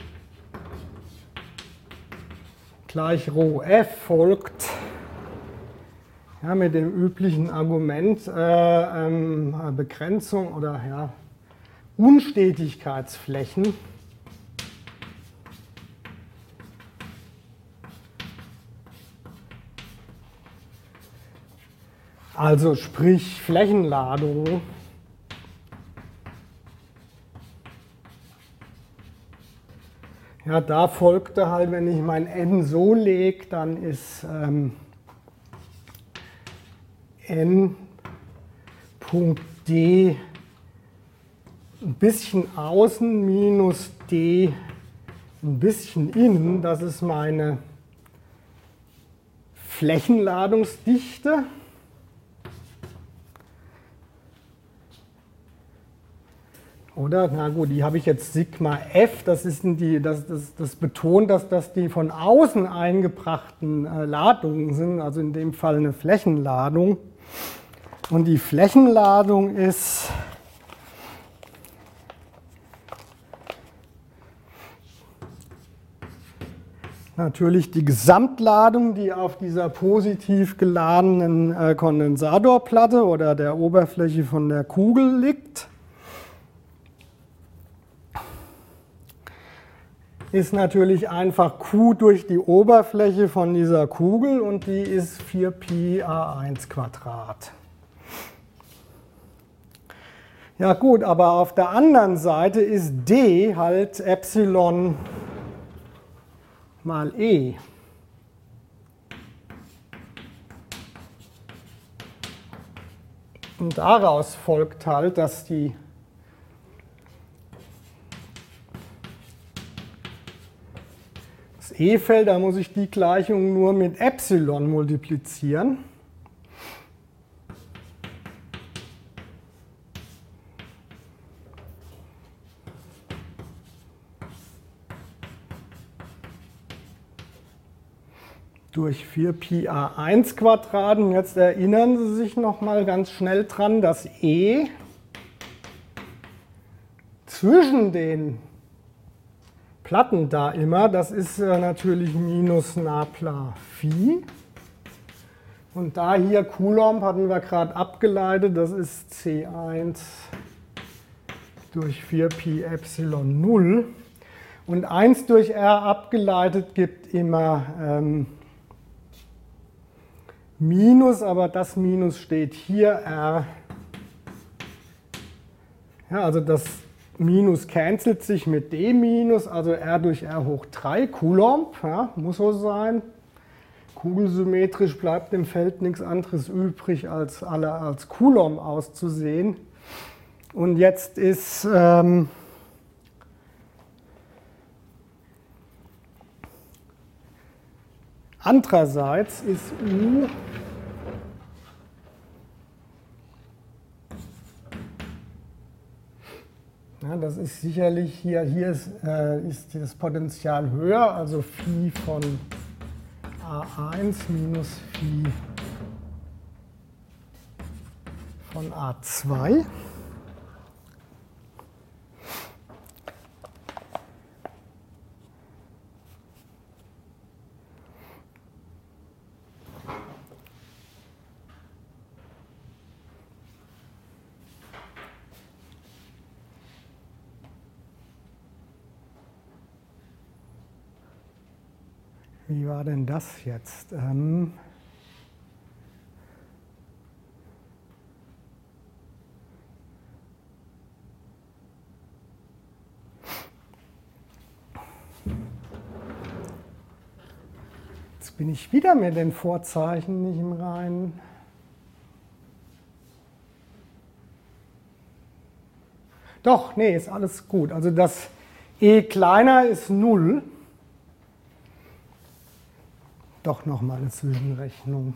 gleich Rho f folgt, ja, mit dem üblichen Argument äh, ähm, Begrenzung oder ja, Unstetigkeitsflächen. Also sprich Flächenladungen. Ja, da folgte halt, wenn ich mein n so lege, dann ist ähm, n Punkt d ein bisschen außen minus d ein bisschen innen. Das ist meine Flächenladungsdichte. Oder? Na gut, die habe ich jetzt Sigma f, das, ist die, das, das, das betont, dass das die von außen eingebrachten äh, Ladungen sind, also in dem Fall eine Flächenladung. Und die Flächenladung ist natürlich die Gesamtladung, die auf dieser positiv geladenen äh, Kondensatorplatte oder der Oberfläche von der Kugel liegt. Ist natürlich einfach Q durch die Oberfläche von dieser Kugel und die ist vier Pi a eins Quadrat. Ja gut, aber auf der anderen Seite ist D halt Epsilon mal E. Und daraus folgt halt, dass die E-Feld, da muss ich die Gleichung nur mit Epsilon multiplizieren. Durch vier Pi a eins Quadrat. Und jetzt erinnern Sie sich noch mal ganz schnell dran, dass E zwischen den Platten da immer, das ist äh, natürlich minus Nabla Phi. Und da hier Coulomb hatten wir gerade abgeleitet, das ist C eins durch vier Pi Epsilon null. Und eins durch R abgeleitet gibt immer ähm, Minus, aber das Minus steht hier, R. Ja, also das Minus cancelt sich mit D minus, also R durch R hoch drei Coulomb, ja, muss so sein. Kugelsymmetrisch bleibt im Feld nichts anderes übrig, als alle als Coulomb auszusehen. Und jetzt ist ähm, andererseits ist U ja, das ist sicherlich hier, hier ist, äh, ist das Potential höher, also Phi von A eins minus Phi von A zwei. Wie war denn das jetzt? Ähm Jetzt bin ich wieder mit den Vorzeichen nicht im Reinen. Doch, nee, ist alles gut. Also das E kleiner ist null. Doch nochmal eine Zwischenrechnung.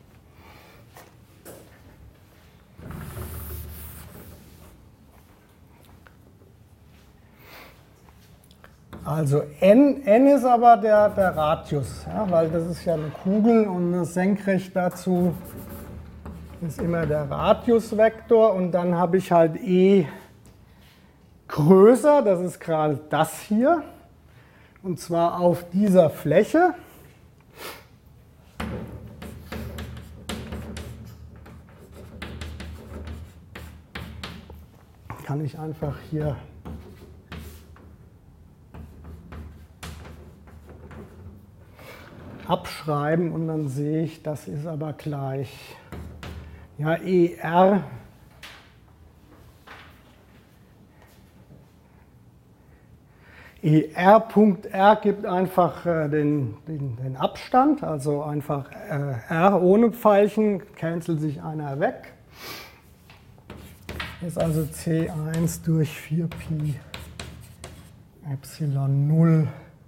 Also n, n ist aber der, der Radius, ja, weil das ist ja eine Kugel und senkrecht dazu ist immer der Radiusvektor und dann habe ich halt e größer, das ist gerade das hier, und zwar auf dieser Fläche. Kann ich einfach hier abschreiben und dann sehe ich, das ist aber gleich ja, E R E R Punkt R gibt einfach äh, den, den, den Abstand, also einfach äh, R ohne Pfeilchen, cancelt sich einer weg. Ist also C eins durch vier Pi Epsilon null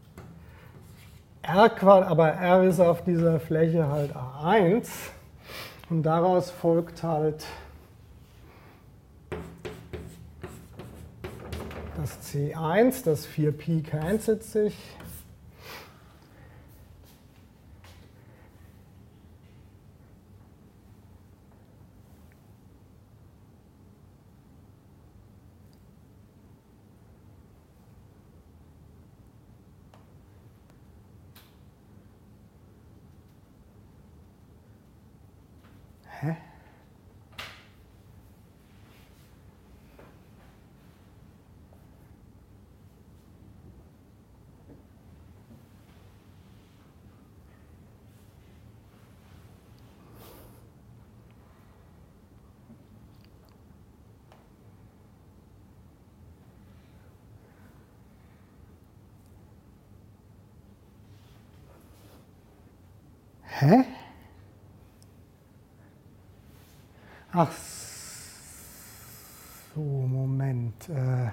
R Quadrat, aber R ist auf dieser Fläche halt A eins und daraus folgt halt das C eins, das vier Pi cancelt sich. Hä? Hä? Ach so, Moment. Äh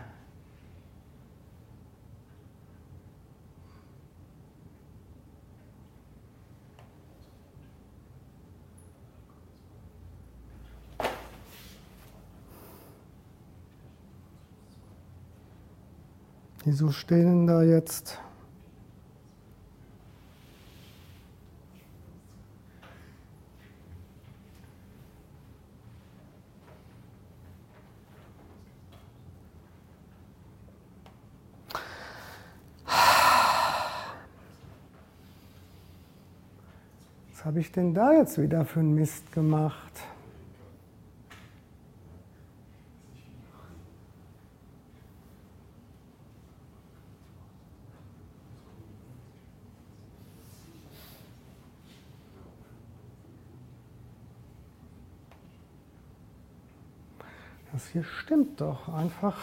Wieso stehen da jetzt? Was habe ich denn da jetzt wieder für einen Mist gemacht? Das hier stimmt doch einfach.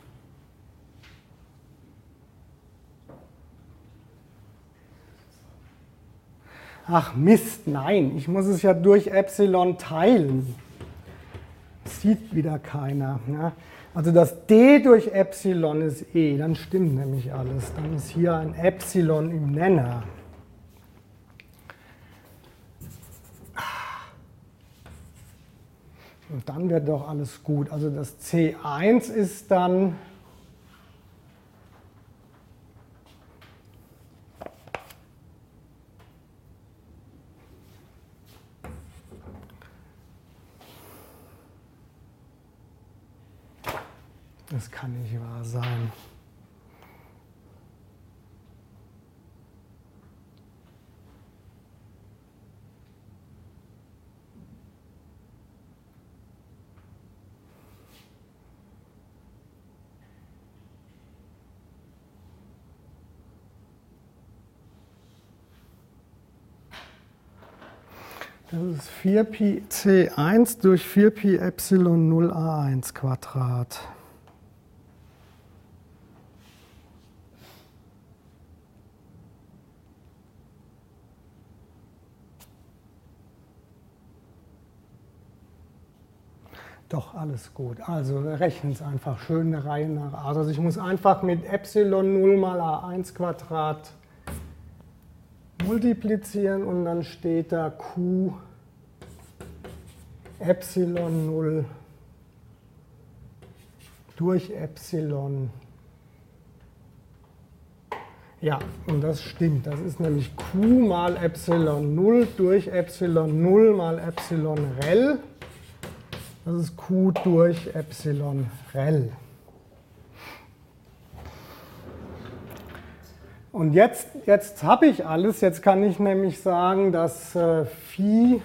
Ach Mist, nein, ich muss es ja durch Epsilon teilen. Das sieht wieder keiner. Ja? Also das D durch Epsilon ist E, dann stimmt nämlich alles. Dann ist hier ein Epsilon im Nenner. Und dann wird doch alles gut. Also das C eins ist dann das kann nicht wahr sein. Das ist vier Pi C eins durch vier Pi Epsilon null a eins Quadrat. Doch, alles gut. Also wir rechnen es einfach schön eine Reihe nach. Also ich muss einfach mit Epsilon null mal a eins Quadrat multiplizieren und dann steht da Q Epsilon null durch Epsilon. Ja, und das stimmt. Das ist nämlich Q mal Epsilon null durch Epsilon null mal Epsilon Rel. Das ist Q durch Epsilon Rel. Und jetzt, jetzt habe ich alles. Jetzt kann ich nämlich sagen, dass äh, Phi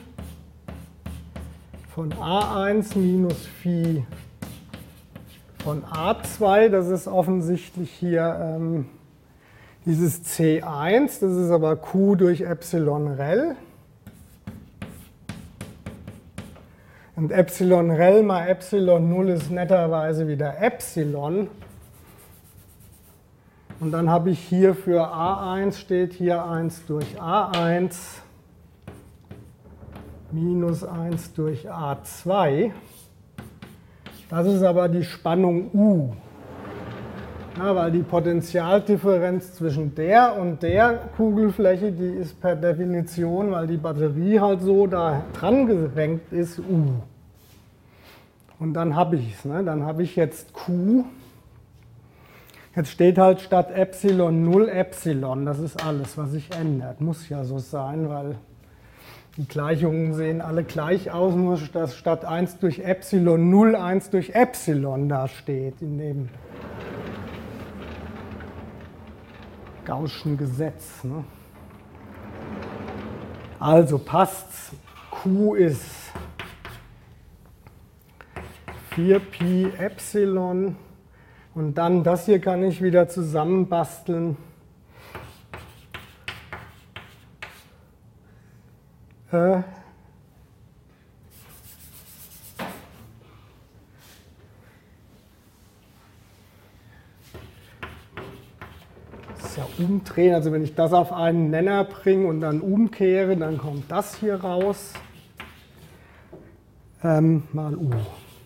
von a eins minus Phi von a zwei, das ist offensichtlich hier ähm, dieses C eins, das ist aber Q durch Epsilon Rel. Und Epsilon Rel mal Epsilon null ist netterweise wieder Epsilon. Und dann habe ich hier für a eins steht hier eins durch a eins minus eins durch a zwei. Das ist aber die Spannung U. Ja, weil die Potentialdifferenz zwischen der und der Kugelfläche, die ist per Definition, weil die Batterie halt so da dran gerenkt ist, U. Und dann habe ich es. Ne? Dann habe ich jetzt Q. Jetzt steht halt statt Epsilon null Epsilon. Das ist alles, was sich ändert. Muss ja so sein, weil die Gleichungen sehen alle gleich aus, nur dass statt eins durch Epsilon null eins durch Epsilon da steht in dem Gaußschen Gesetz. Ne? Also passt's. Q ist vier Pi Epsilon. Und dann das hier kann ich wieder zusammenbasteln. Äh, das ist ja umdrehen, also wenn ich das auf einen Nenner bringe und dann umkehre, dann kommt das hier raus. Ähm, mal U.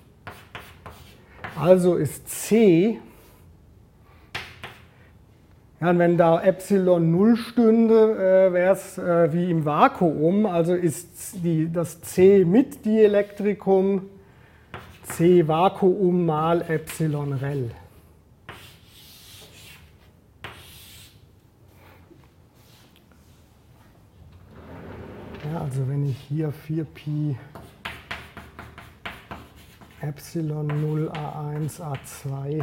Also ist C, ja, wenn da Epsilon null stünde, äh, wäre es äh, wie im Vakuum, also ist die, das C mit Dielektrikum C Vakuum mal Epsilon Rel. Ja, also wenn ich hier vier Pi Epsilon null a eins a zwei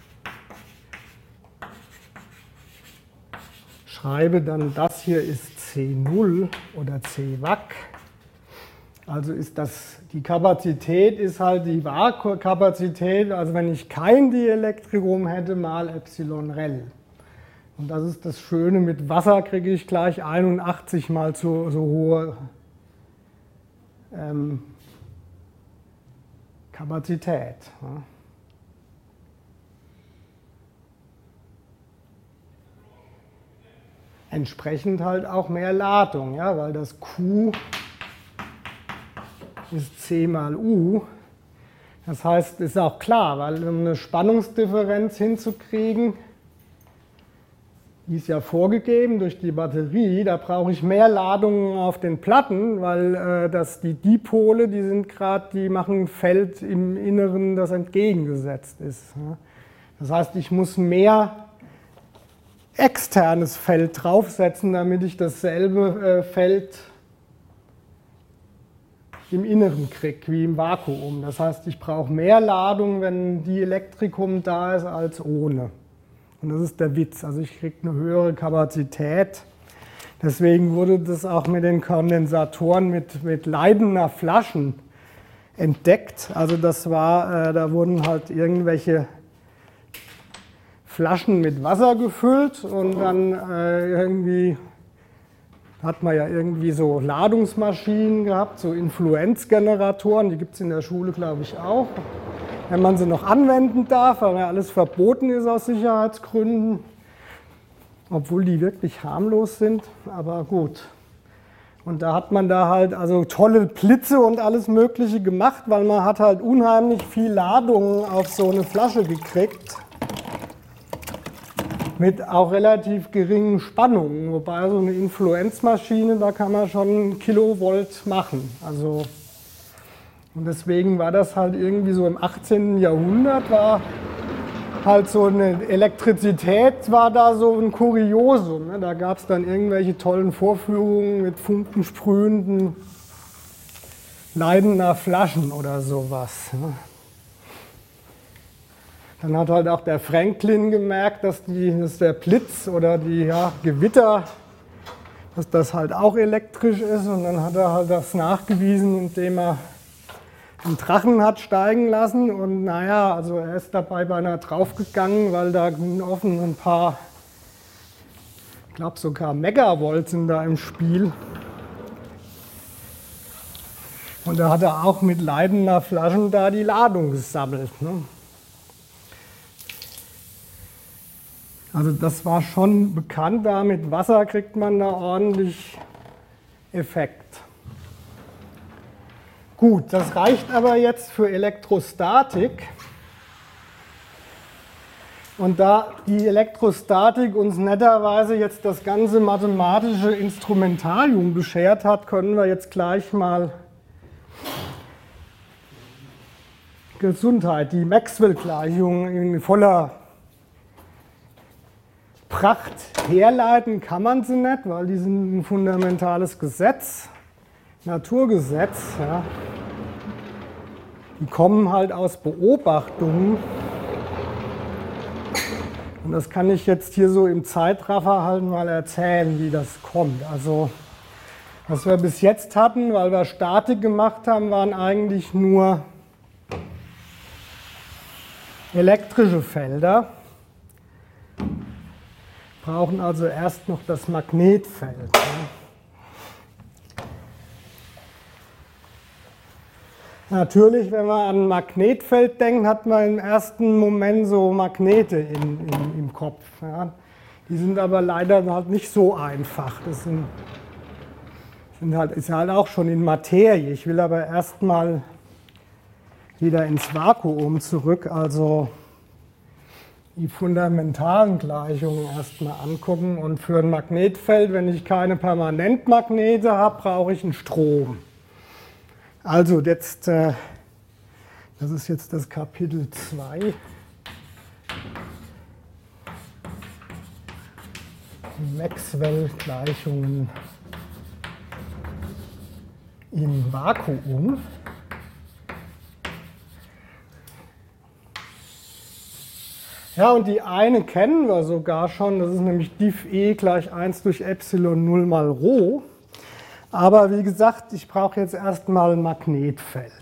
schreibe, dann das hier ist C null oder C W A C. Also ist das, die Kapazität ist halt die Vakuumkapazität, also wenn ich kein Dielektrikum hätte, mal Epsilon Rel. Und das ist das Schöne, mit Wasser kriege ich gleich einundachtzig mal so, so hohe ähm, Kapazität. Ja. Entsprechend halt auch mehr Ladung, ja, weil das Q ist C mal U. Das heißt, ist auch klar, weil um eine Spannungsdifferenz hinzukriegen, die ist ja vorgegeben durch die Batterie, da brauche ich mehr Ladungen auf den Platten, weil äh, das, die Dipole, die sind gerade, die machen ein Feld im Inneren, das entgegengesetzt ist. Ja. Das heißt, ich muss mehr externes Feld draufsetzen, damit ich dasselbe äh, Feld im Inneren kriege, wie im Vakuum. Das heißt, ich brauche mehr Ladung, wenn Dielektrikum da ist, als ohne. Und das ist der Witz. Also ich kriege eine höhere Kapazität. Deswegen wurde das auch mit den Kondensatoren mit, mit Leidener Flaschen entdeckt. Also das war, äh, da wurden halt irgendwelche Flaschen mit Wasser gefüllt und dann äh, irgendwie hat man ja irgendwie so Ladungsmaschinen gehabt, so Influenzgeneratoren, die gibt es in der Schule, glaube ich, auch. Wenn man sie noch anwenden darf, weil ja alles verboten ist aus Sicherheitsgründen, obwohl die wirklich harmlos sind, aber gut. Und da hat man da halt also tolle Blitze und alles Mögliche gemacht, weil man hat halt unheimlich viel Ladung auf so eine Flasche gekriegt. Mit auch relativ geringen Spannungen, wobei so eine Influenzmaschine, da kann man schon Kilovolt machen. Also, und deswegen war das halt irgendwie so im achtzehnten Jahrhundert, war halt so eine Elektrizität, war da so ein Kuriosum. Ne? Da gab es dann irgendwelche tollen Vorführungen mit funkensprühenden Leidener Flaschen oder sowas. Ne? Dann hat halt auch der Franklin gemerkt, dass, die, dass der Blitz oder die ja, Gewitter, dass das halt auch elektrisch ist. Und dann hat er halt das nachgewiesen, indem er einen Drachen hat steigen lassen. Und naja, also er ist dabei beinahe draufgegangen, weil da offen ein paar, ich glaube sogar Megavolt sind da im Spiel. Und da hat er auch mit Leidener Flaschen da die Ladung gesammelt. Ne? Also das war schon bekannt, da mit Wasser kriegt man da ordentlich Effekt. Gut, das reicht aber jetzt für Elektrostatik. Und da die Elektrostatik uns netterweise jetzt das ganze mathematische Instrumentarium beschert hat, können wir jetzt gleich mal Gesundheit, die Maxwell-Gleichung in voller Pracht herleiten kann man sie nicht, weil die sind ein fundamentales Gesetz, Naturgesetz. Ja. Die kommen halt aus Beobachtungen. Und das kann ich jetzt hier so im Zeitraffer halt mal erzählen, wie das kommt. Also, was wir bis jetzt hatten, weil wir Statik gemacht haben, waren eigentlich nur elektrische Felder. Brauchen also erst noch das Magnetfeld. Natürlich, wenn man an ein Magnetfeld denkt, hat man im ersten Moment so Magnete in, in, im Kopf. Ja. Die sind aber leider halt nicht so einfach. Das sind, sind halt, ist halt auch schon in Materie. Ich will aber erstmal wieder ins Vakuum zurück, also die fundamentalen Gleichungen erstmal angucken. Und für ein Magnetfeld, wenn ich keine Permanentmagnete habe, brauche ich einen Strom. Also jetzt, äh, das ist jetzt das Kapitel zwei. Die Maxwell-Gleichungen im Vakuum. Ja, und die eine kennen wir sogar schon, das ist nämlich div E gleich eins durch Epsilon null mal Rho. Aber wie gesagt, ich brauche jetzt erstmal ein Magnetfeld.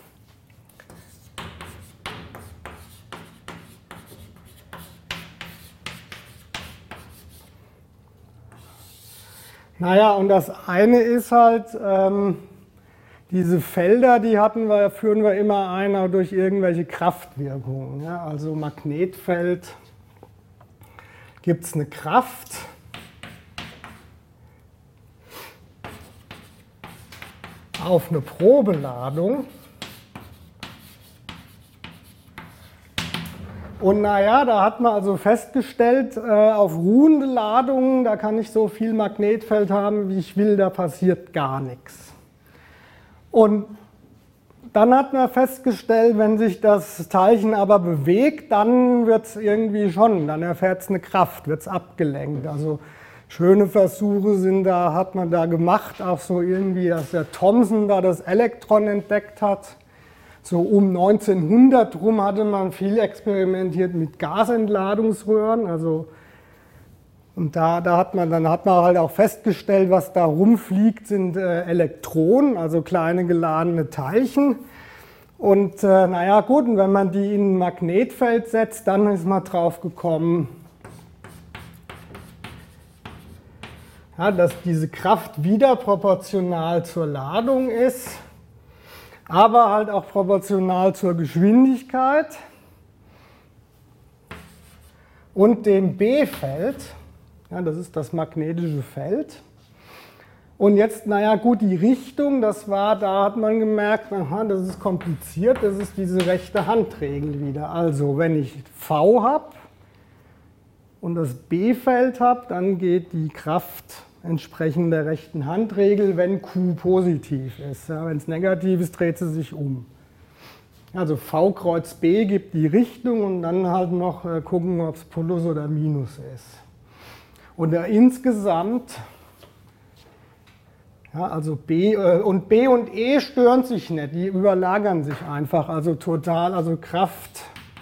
Naja, und das eine ist halt, ähm, diese Felder, die hatten wir, führen wir immer ein durch irgendwelche Kraftwirkungen. Ja? Also Magnetfeld, gibt es eine Kraft. Auf eine Probeladung. Und naja, da hat man also festgestellt, äh, auf ruhende Ladungen, da kann ich so viel Magnetfeld haben, wie ich will, da passiert gar nichts. Und dann hat man festgestellt, wenn sich das Teilchen aber bewegt, dann wird es irgendwie schon, dann erfährt es eine Kraft, wird es abgelenkt. Also schöne Versuche sind da, hat man da gemacht, auch so irgendwie, dass der Thomson da das Elektron entdeckt hat. So um neunzehnhundert rum hatte man viel experimentiert mit Gasentladungsröhren. Also, und da, da hat man, dann hat man halt auch festgestellt, was da rumfliegt, sind äh, Elektronen, also kleine geladene Teilchen. Und äh, naja gut, und wenn man die in ein Magnetfeld setzt, dann ist man drauf gekommen, ja, dass diese Kraft wieder proportional zur Ladung ist, aber halt auch proportional zur Geschwindigkeit und dem B-Feld. Ja, das ist das magnetische Feld. Und jetzt, naja gut, die Richtung, das war, da hat man gemerkt, aha, das ist kompliziert, das ist diese rechte Handregel wieder. Also wenn ich V habe und das B-Feld habe, dann geht die Kraft entsprechend der rechten Handregel, wenn Q positiv ist. Ja, wenn es negativ ist, dreht sie sich um. Also V kreuz B gibt die Richtung und dann halt noch äh, gucken, ob es Plus oder Minus ist. Und äh, insgesamt, ja, also B äh, und B und E stören sich nicht, die überlagern sich einfach, also total, also Kraft.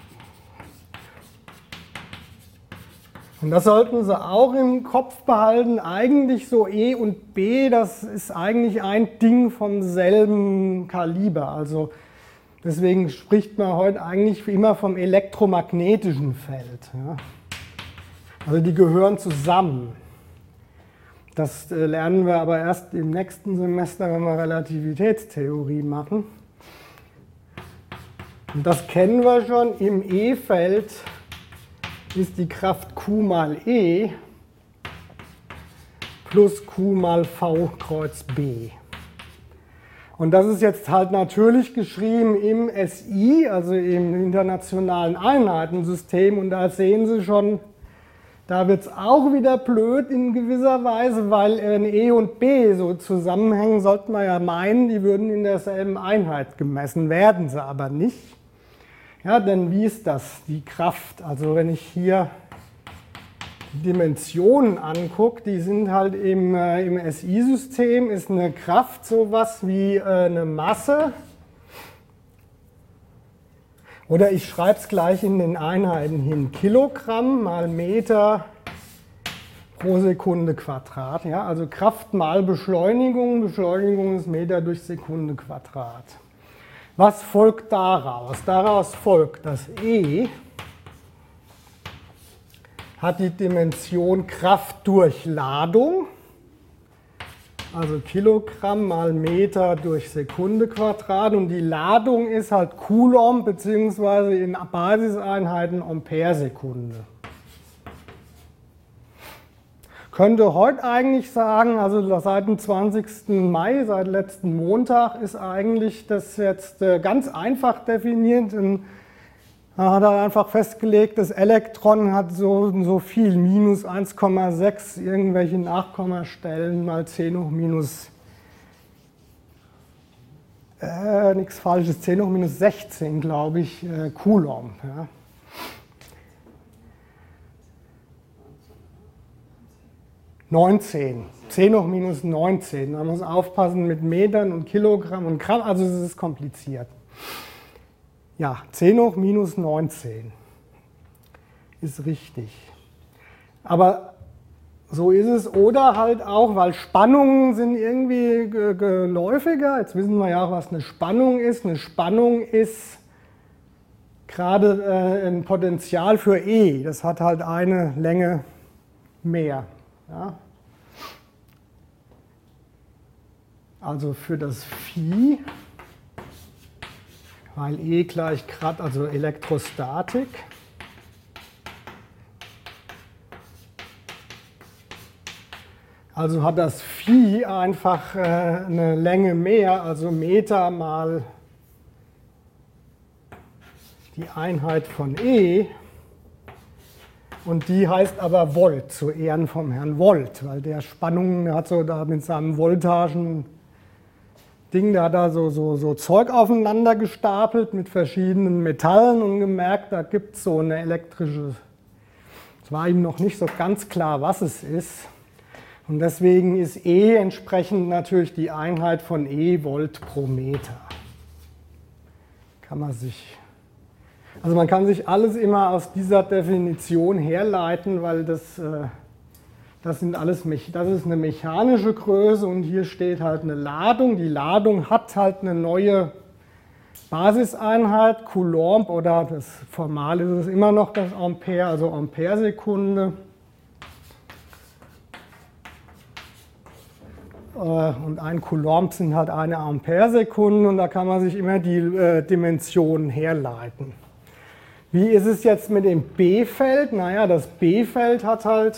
Und das sollten Sie auch im Kopf behalten. Eigentlich so E und B, das ist eigentlich ein Ding vom selben Kaliber. Also deswegen spricht man heute eigentlich immer vom elektromagnetischen Feld. Ja. Also die gehören zusammen. Das lernen wir aber erst im nächsten Semester, wenn wir Relativitätstheorie machen. Und das kennen wir schon im E-Feld. Ist die Kraft Q mal E plus Q mal V kreuz B. Und das ist jetzt halt natürlich geschrieben im S I, also im internationalen Einheitensystem. Und da sehen Sie schon, da wird es auch wieder blöd in gewisser Weise, weil wenn E und B so zusammenhängen, sollte man ja meinen, die würden in derselben Einheit gemessen, werden sie aber nicht. Ja, denn wie ist das, die Kraft? Also wenn ich hier die Dimensionen angucke, die sind halt im, äh, im S I-System, ist eine Kraft sowas wie äh, eine Masse. Oder ich schreibe es gleich in den Einheiten hin, Kilogramm mal Meter pro Sekunde Quadrat. Ja, also Kraft mal Beschleunigung, Beschleunigung ist Meter durch Sekunde Quadrat. Was folgt daraus? Daraus folgt, dass E hat die Dimension Kraft durch Ladung, also Kilogramm mal Meter durch Sekunde Quadrat, und die Ladung ist halt Coulomb bzw. in Basiseinheiten Ampere-Sekunde. Könnte heute eigentlich sagen, also seit dem zwanzigsten Mai, seit letzten Montag, ist eigentlich das jetzt ganz einfach definiert. Da hat er einfach festgelegt, das Elektron hat so, so viel, minus eins Komma sechs, irgendwelche Nachkommastellen mal zehn hoch minus, äh, nichts Falsches, zehn hoch minus sechzehn, glaube ich, äh, Coulomb. Ja. neunzehn, zehn hoch minus neunzehn. Man muss aufpassen mit Metern und Kilogramm und Gramm, also es ist kompliziert. Ja, zehn hoch minus neunzehn. ist richtig. Aber so ist es. Oder halt auch, weil Spannungen sind irgendwie geläufiger. Jetzt wissen wir ja auch, was eine Spannung ist. Eine Spannung ist gerade äh, ein Potential für E. Das hat halt eine Länge mehr. Ja. Also für das Phi, weil E gleich Grad, also Elektrostatik. Also hat das Phi einfach äh, eine Länge mehr, also Meter mal die Einheit von E. Und die heißt aber Volt, zu Ehren vom Herrn Volt, weil der Spannungen, der hat so da mit seinem Voltagen Ding, da hat er so, so, so Zeug aufeinander gestapelt mit verschiedenen Metallen und gemerkt, da gibt es so eine elektrische, es war ihm noch nicht so ganz klar, was es ist. Und deswegen ist E entsprechend natürlich die Einheit von E Volt pro Meter. Kann man sich, also man kann sich alles immer aus dieser Definition herleiten, weil das, das sind alles, das ist eine mechanische Größe und hier steht halt eine Ladung. Die Ladung hat halt eine neue Basiseinheit, Coulomb, oder das formal ist es immer noch das Ampere, also Amperesekunde. Und ein Coulomb sind halt eine Amperesekunde und da kann man sich immer die äh, Dimensionen herleiten. Wie ist es jetzt mit dem B-Feld? Naja, das B-Feld hat halt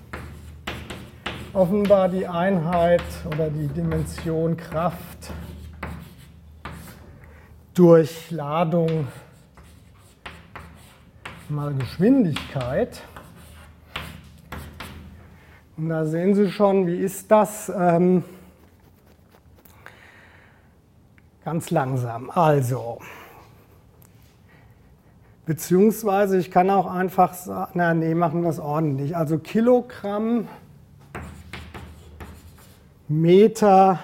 offenbar die Einheit oder die Dimension Kraft durch Ladung mal Geschwindigkeit. Und da sehen Sie schon, wie ist das? Ähm, ganz langsam. Also, beziehungsweise ich kann auch einfach sagen, na nee, machen wir es ordentlich. Also Kilogramm Meter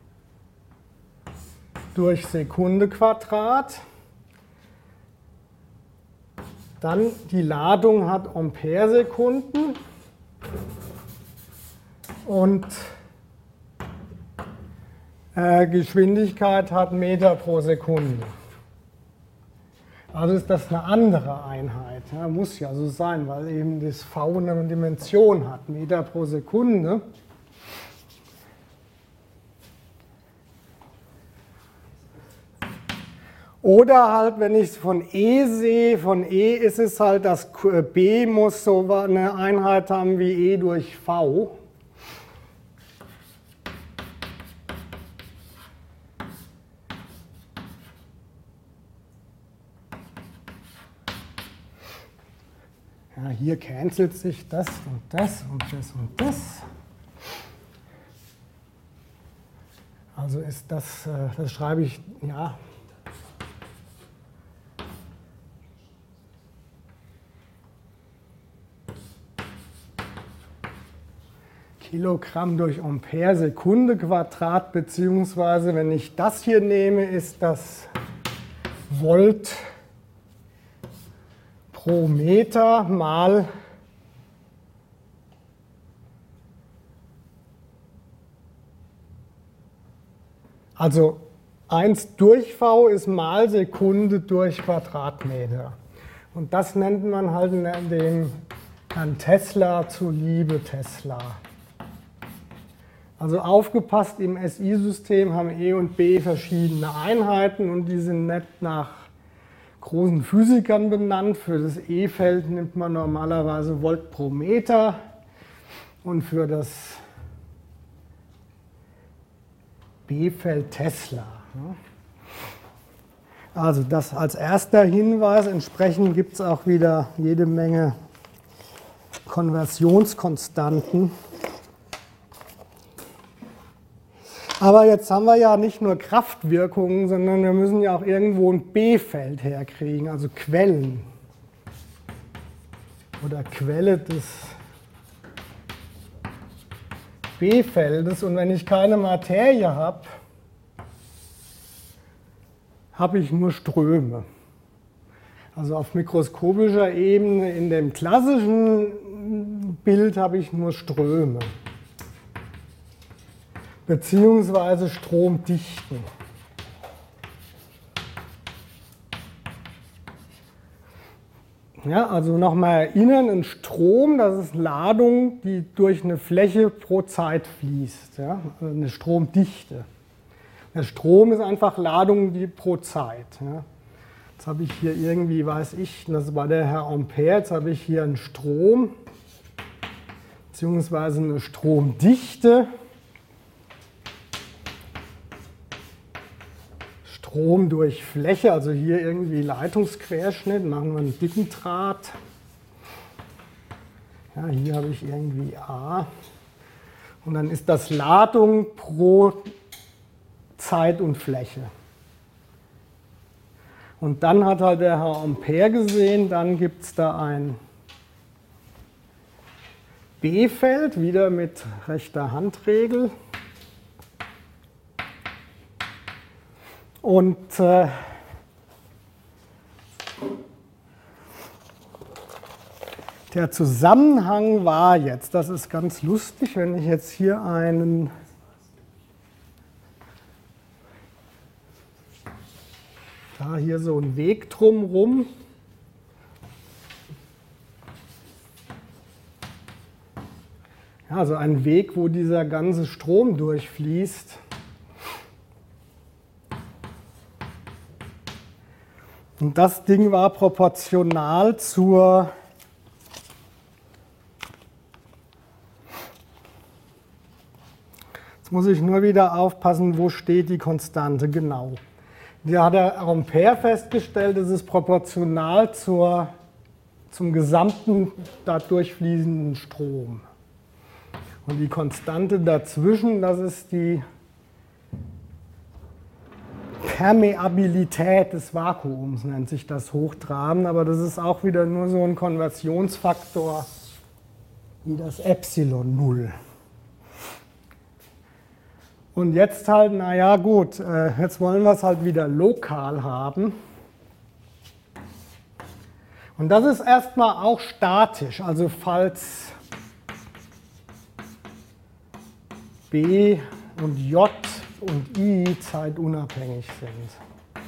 durch Sekunde Quadrat. Dann die Ladung hat Amperesekunden. Und äh, Geschwindigkeit hat Meter pro Sekunde. Also ist das eine andere Einheit. Ja, muss ja so sein, weil eben das V eine Dimension hat, Meter pro Sekunde. Oder halt, wenn ich es von E sehe, von E ist es halt, dass B muss so eine Einheit haben wie E durch V. Ja, hier cancelt sich das und das und das und das. Also ist das, das schreibe ich, ja. Kilogramm durch Ampere Sekunde Quadrat, beziehungsweise wenn ich das hier nehme, ist das Volt pro Meter mal also eins durch V ist mal Sekunde durch Quadratmeter. Und das nennt man halt dem Herrn Tesla zuliebe Tesla. Also aufgepasst, im S I-System haben E und B verschiedene Einheiten und die sind nicht nach großen Physikern benannt. Für das E-Feld nimmt man normalerweise Volt pro Meter und für das B-Feld Tesla. Also das als erster Hinweis. Entsprechend gibt es auch wieder jede Menge Konversionskonstanten. Aber jetzt haben wir ja nicht nur Kraftwirkungen, sondern wir müssen ja auch irgendwo ein B-Feld herkriegen, also Quellen. Oder Quelle des B-Feldes. Und wenn ich keine Materie habe, habe ich nur Ströme. Also auf mikroskopischer Ebene in dem klassischen Bild habe ich nur Ströme, beziehungsweise Stromdichten. Ja, also nochmal erinnern, ein Strom, das ist Ladung, die durch eine Fläche pro Zeit fließt, ja? Also eine Stromdichte. Der Strom ist einfach Ladung die pro Zeit. Ja? Jetzt habe ich hier irgendwie, weiß ich, das war der Herr Ampere, jetzt habe ich hier einen Strom, beziehungsweise eine Stromdichte. Strom durch Fläche, also hier irgendwie Leitungsquerschnitt, machen wir einen dicken Draht. Ja, hier habe ich irgendwie A. Und dann ist das Ladung pro Zeit und Fläche. Und dann hat halt der Herr Ampere gesehen, dann gibt es da ein B-Feld, wieder mit rechter Handregel. Und äh, der Zusammenhang war jetzt, das ist ganz lustig, wenn ich jetzt hier einen da hier so einen Weg drumherum, ja, also ein Weg, wo dieser ganze Strom durchfließt. Und das Ding war proportional zur Jetzt muss ich nur wieder aufpassen, wo steht die Konstante genau. Da hat der Ampere festgestellt, es ist proportional zur, zum gesamten dadurch fließenden Strom. Und die Konstante dazwischen, das ist die Permeabilität des Vakuums, nennt sich das Hochtraben, aber das ist auch wieder nur so ein Konversionsfaktor wie das Epsilon null. Und jetzt halt, naja gut, jetzt wollen wir es halt wieder lokal haben. Und das ist erstmal auch statisch, also falls B und J und I zeitunabhängig sind.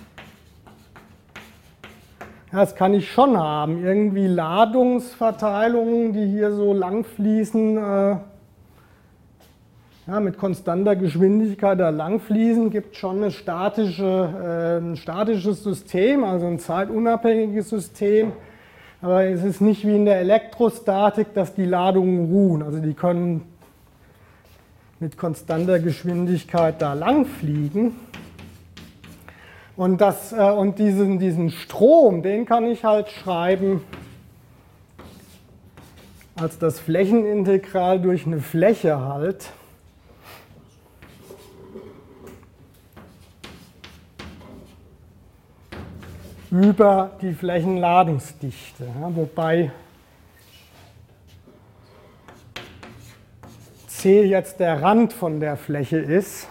Ja, das kann ich schon haben. Irgendwie Ladungsverteilungen, die hier so lang fließen, äh, ja, mit konstanter Geschwindigkeit da lang fließen, gibt schon eine statische, äh, ein statisches System, also ein zeitunabhängiges System. Aber es ist nicht wie in der Elektrostatik, dass die Ladungen ruhen. Also die können mit konstanter Geschwindigkeit da lang fliegen. Und, das, äh, und diesen, diesen Strom, den kann ich halt schreiben als das Flächenintegral durch eine Fläche halt. Über die Flächenladungsdichte. Ja, wobei C jetzt der Rand von der Fläche ist.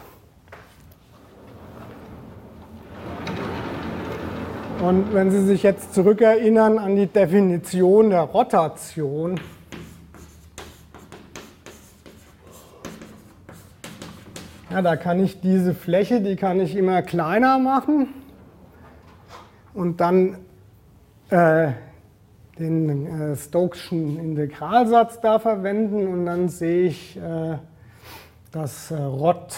Und wenn Sie sich jetzt zurückerinnern an die Definition der Rotation, ja, da kann ich diese Fläche, die kann ich immer kleiner machen und dann äh, den äh, Stokeschen Integralsatz da verwenden und dann sehe ich äh, das äh, Rot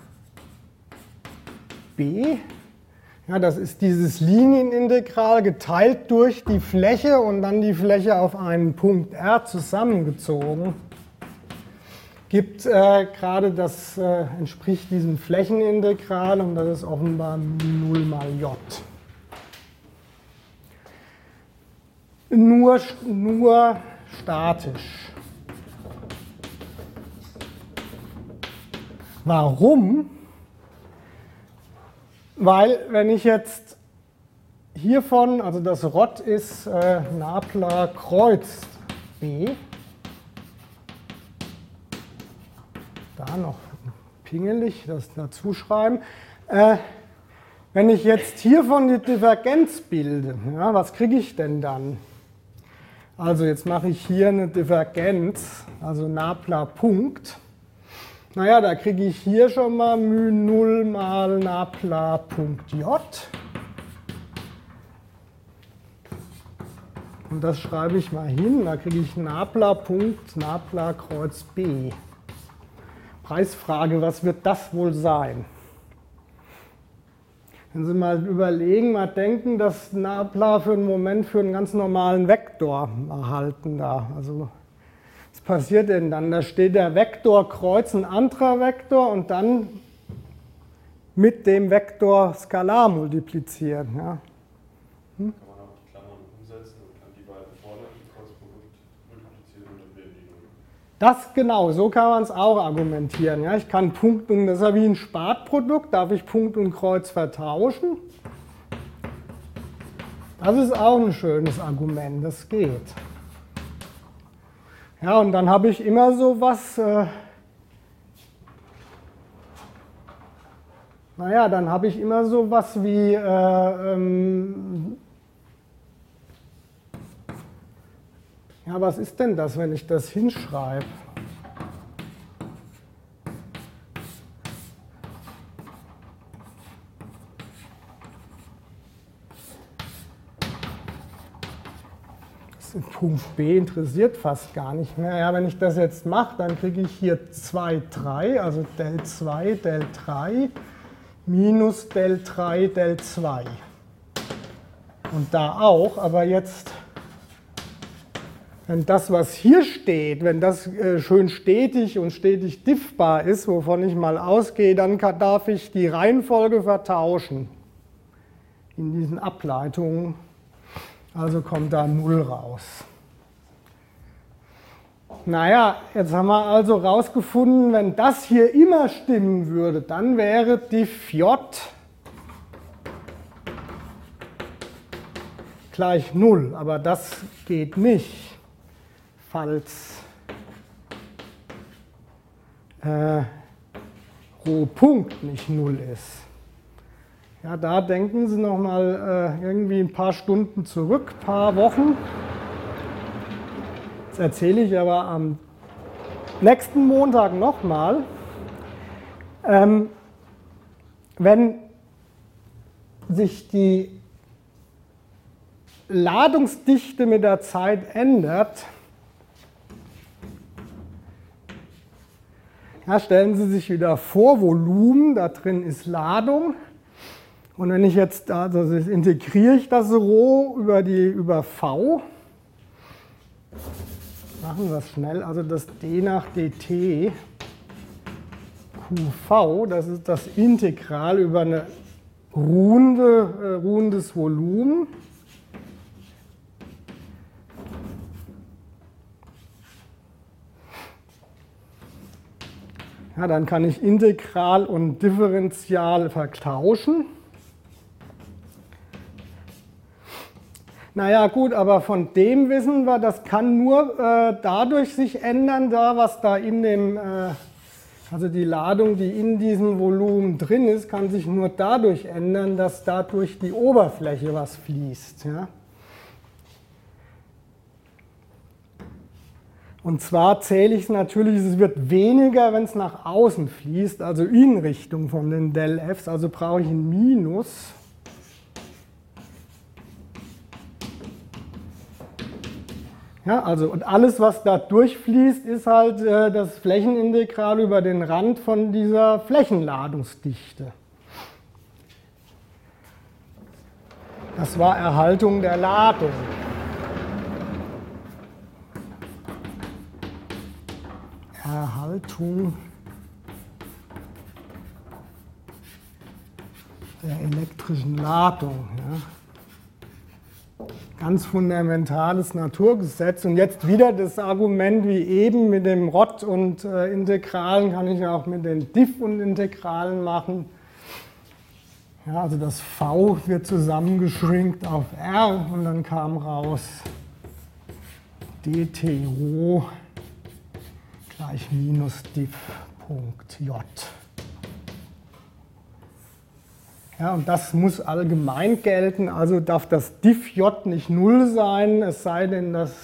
B. Ja, das ist dieses Linienintegral geteilt durch die Fläche und dann die Fläche auf einen Punkt R zusammengezogen. Gibt äh, gerade das äh, entspricht diesem Flächenintegral und das ist offenbar null mal J. Nur, nur statisch. Warum? Weil, wenn ich jetzt hiervon, also das Rot ist äh, Nabla kreuzt B, da noch pingelig das dazu schreiben, äh, Wenn ich jetzt hiervon die Divergenz bilde, ja, was kriege ich denn dann? Also jetzt mache ich hier eine Divergenz, also Nabla-Punkt. Naja, da kriege ich hier schon mal μ null mal Nabla-Punkt J. Und das schreibe ich mal hin, da kriege ich Nabla-Punkt, Nabla-Kreuz B. Preisfrage, was wird das wohl sein? Wenn Sie mal überlegen, mal denken, dass Nabla für einen Moment für einen ganz normalen Vektor erhalten da. Also was passiert denn dann? Da steht der Vektor Kreuz ein anderer Vektor und dann mit dem Vektor skalar multiplizieren. Ja. Hm? Kann man auch die Klammern umsetzen und kann die beiden vorderlichen Kreuzprodukte multiplizieren und dann werden die null. Das genau, so kann man es auch argumentieren. Ja, ich kann Punkt und, das ist ja wie ein Spatprodukt, darf ich Punkt und Kreuz vertauschen. Das ist auch ein schönes Argument, das geht. Ja, und dann habe ich immer so was, äh, naja, dann habe ich immer so was wie, äh, ähm, ja, was ist denn das, wenn ich das hinschreibe? Punkt B interessiert fast gar nicht mehr. Ja, wenn ich das jetzt mache, dann kriege ich hier zwei, drei, also del zwei, del drei minus del drei, del zwei. Und da auch, aber jetzt, wenn das, was hier steht, wenn das äh, schön stetig und stetig diffbar ist, wovon ich mal ausgehe, dann kann, darf ich die Reihenfolge vertauschen in diesen Ableitungen. Also kommt da null raus. Naja, jetzt haben wir also rausgefunden, wenn das hier immer stimmen würde, dann wäre diff J gleich null. Aber das geht nicht, falls äh, Rho Punkt nicht null ist. Ja, da denken Sie noch mal äh, irgendwie ein paar Stunden zurück, ein paar Wochen. Das erzähle ich aber am nächsten Montag nochmal. Ähm, wenn sich die Ladungsdichte mit der Zeit ändert, ja, stellen Sie sich wieder vor, Volumen, da drin ist Ladung. Und wenn ich jetzt, also integriere ich das Rho über, die, über V, machen wir es schnell, also das d nach dt qv, das ist das Integral über eine ruhende, äh, ruhendes Volumen. Ja, dann kann ich Integral und Differential vertauschen. Naja gut, aber von dem wissen wir, das kann nur äh, dadurch sich ändern, da was da in dem, äh, also die Ladung, die in diesem Volumen drin ist, kann sich nur dadurch ändern, dass da durch die Oberfläche was fließt. Ja? Und zwar zähle ich es natürlich, es wird weniger, wenn es nach außen fließt, also in Richtung von den Del Fs, also brauche ich ein Minus. Ja, also, und alles, was da durchfließt, ist halt äh, das Flächenintegral über den Rand von dieser Flächenladungsdichte. Das war Erhaltung der Ladung. Erhaltung der elektrischen Ladung. Ja. Ganz fundamentales Naturgesetz. Und jetzt wieder das Argument wie eben mit dem Rod und äh, Integralen kann ich auch mit den Diff und Integralen machen. Ja, also das V wird zusammengeschrinkt auf R und dann kam raus dt Rho gleich minus Diff Punkt J. Ja, und das muss allgemein gelten, also darf das Diff-J nicht null sein, es sei denn, dass,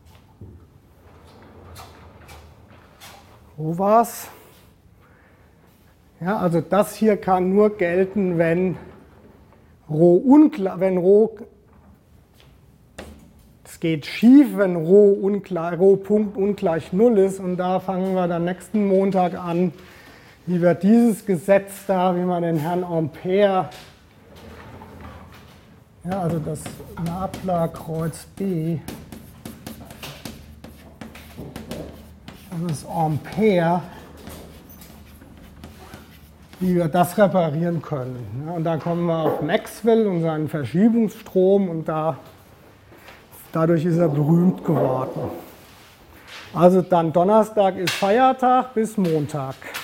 wo war's? Ja, also das hier kann nur gelten, wenn Rho ungleich, wenn Rho, es geht schief, wenn Rho, ungleich, Rho Punkt ungleich null ist, und da fangen wir dann nächsten Montag an, wie wir dieses Gesetz da, wie man den Herrn Ampère, ja, also das Nabla Kreuz B, also das Ampère, wie wir das reparieren können. Und dann kommen wir auf Maxwell und seinen Verschiebungsstrom, und da, dadurch ist er berühmt geworden. Also dann Donnerstag ist Feiertag, bis Montag.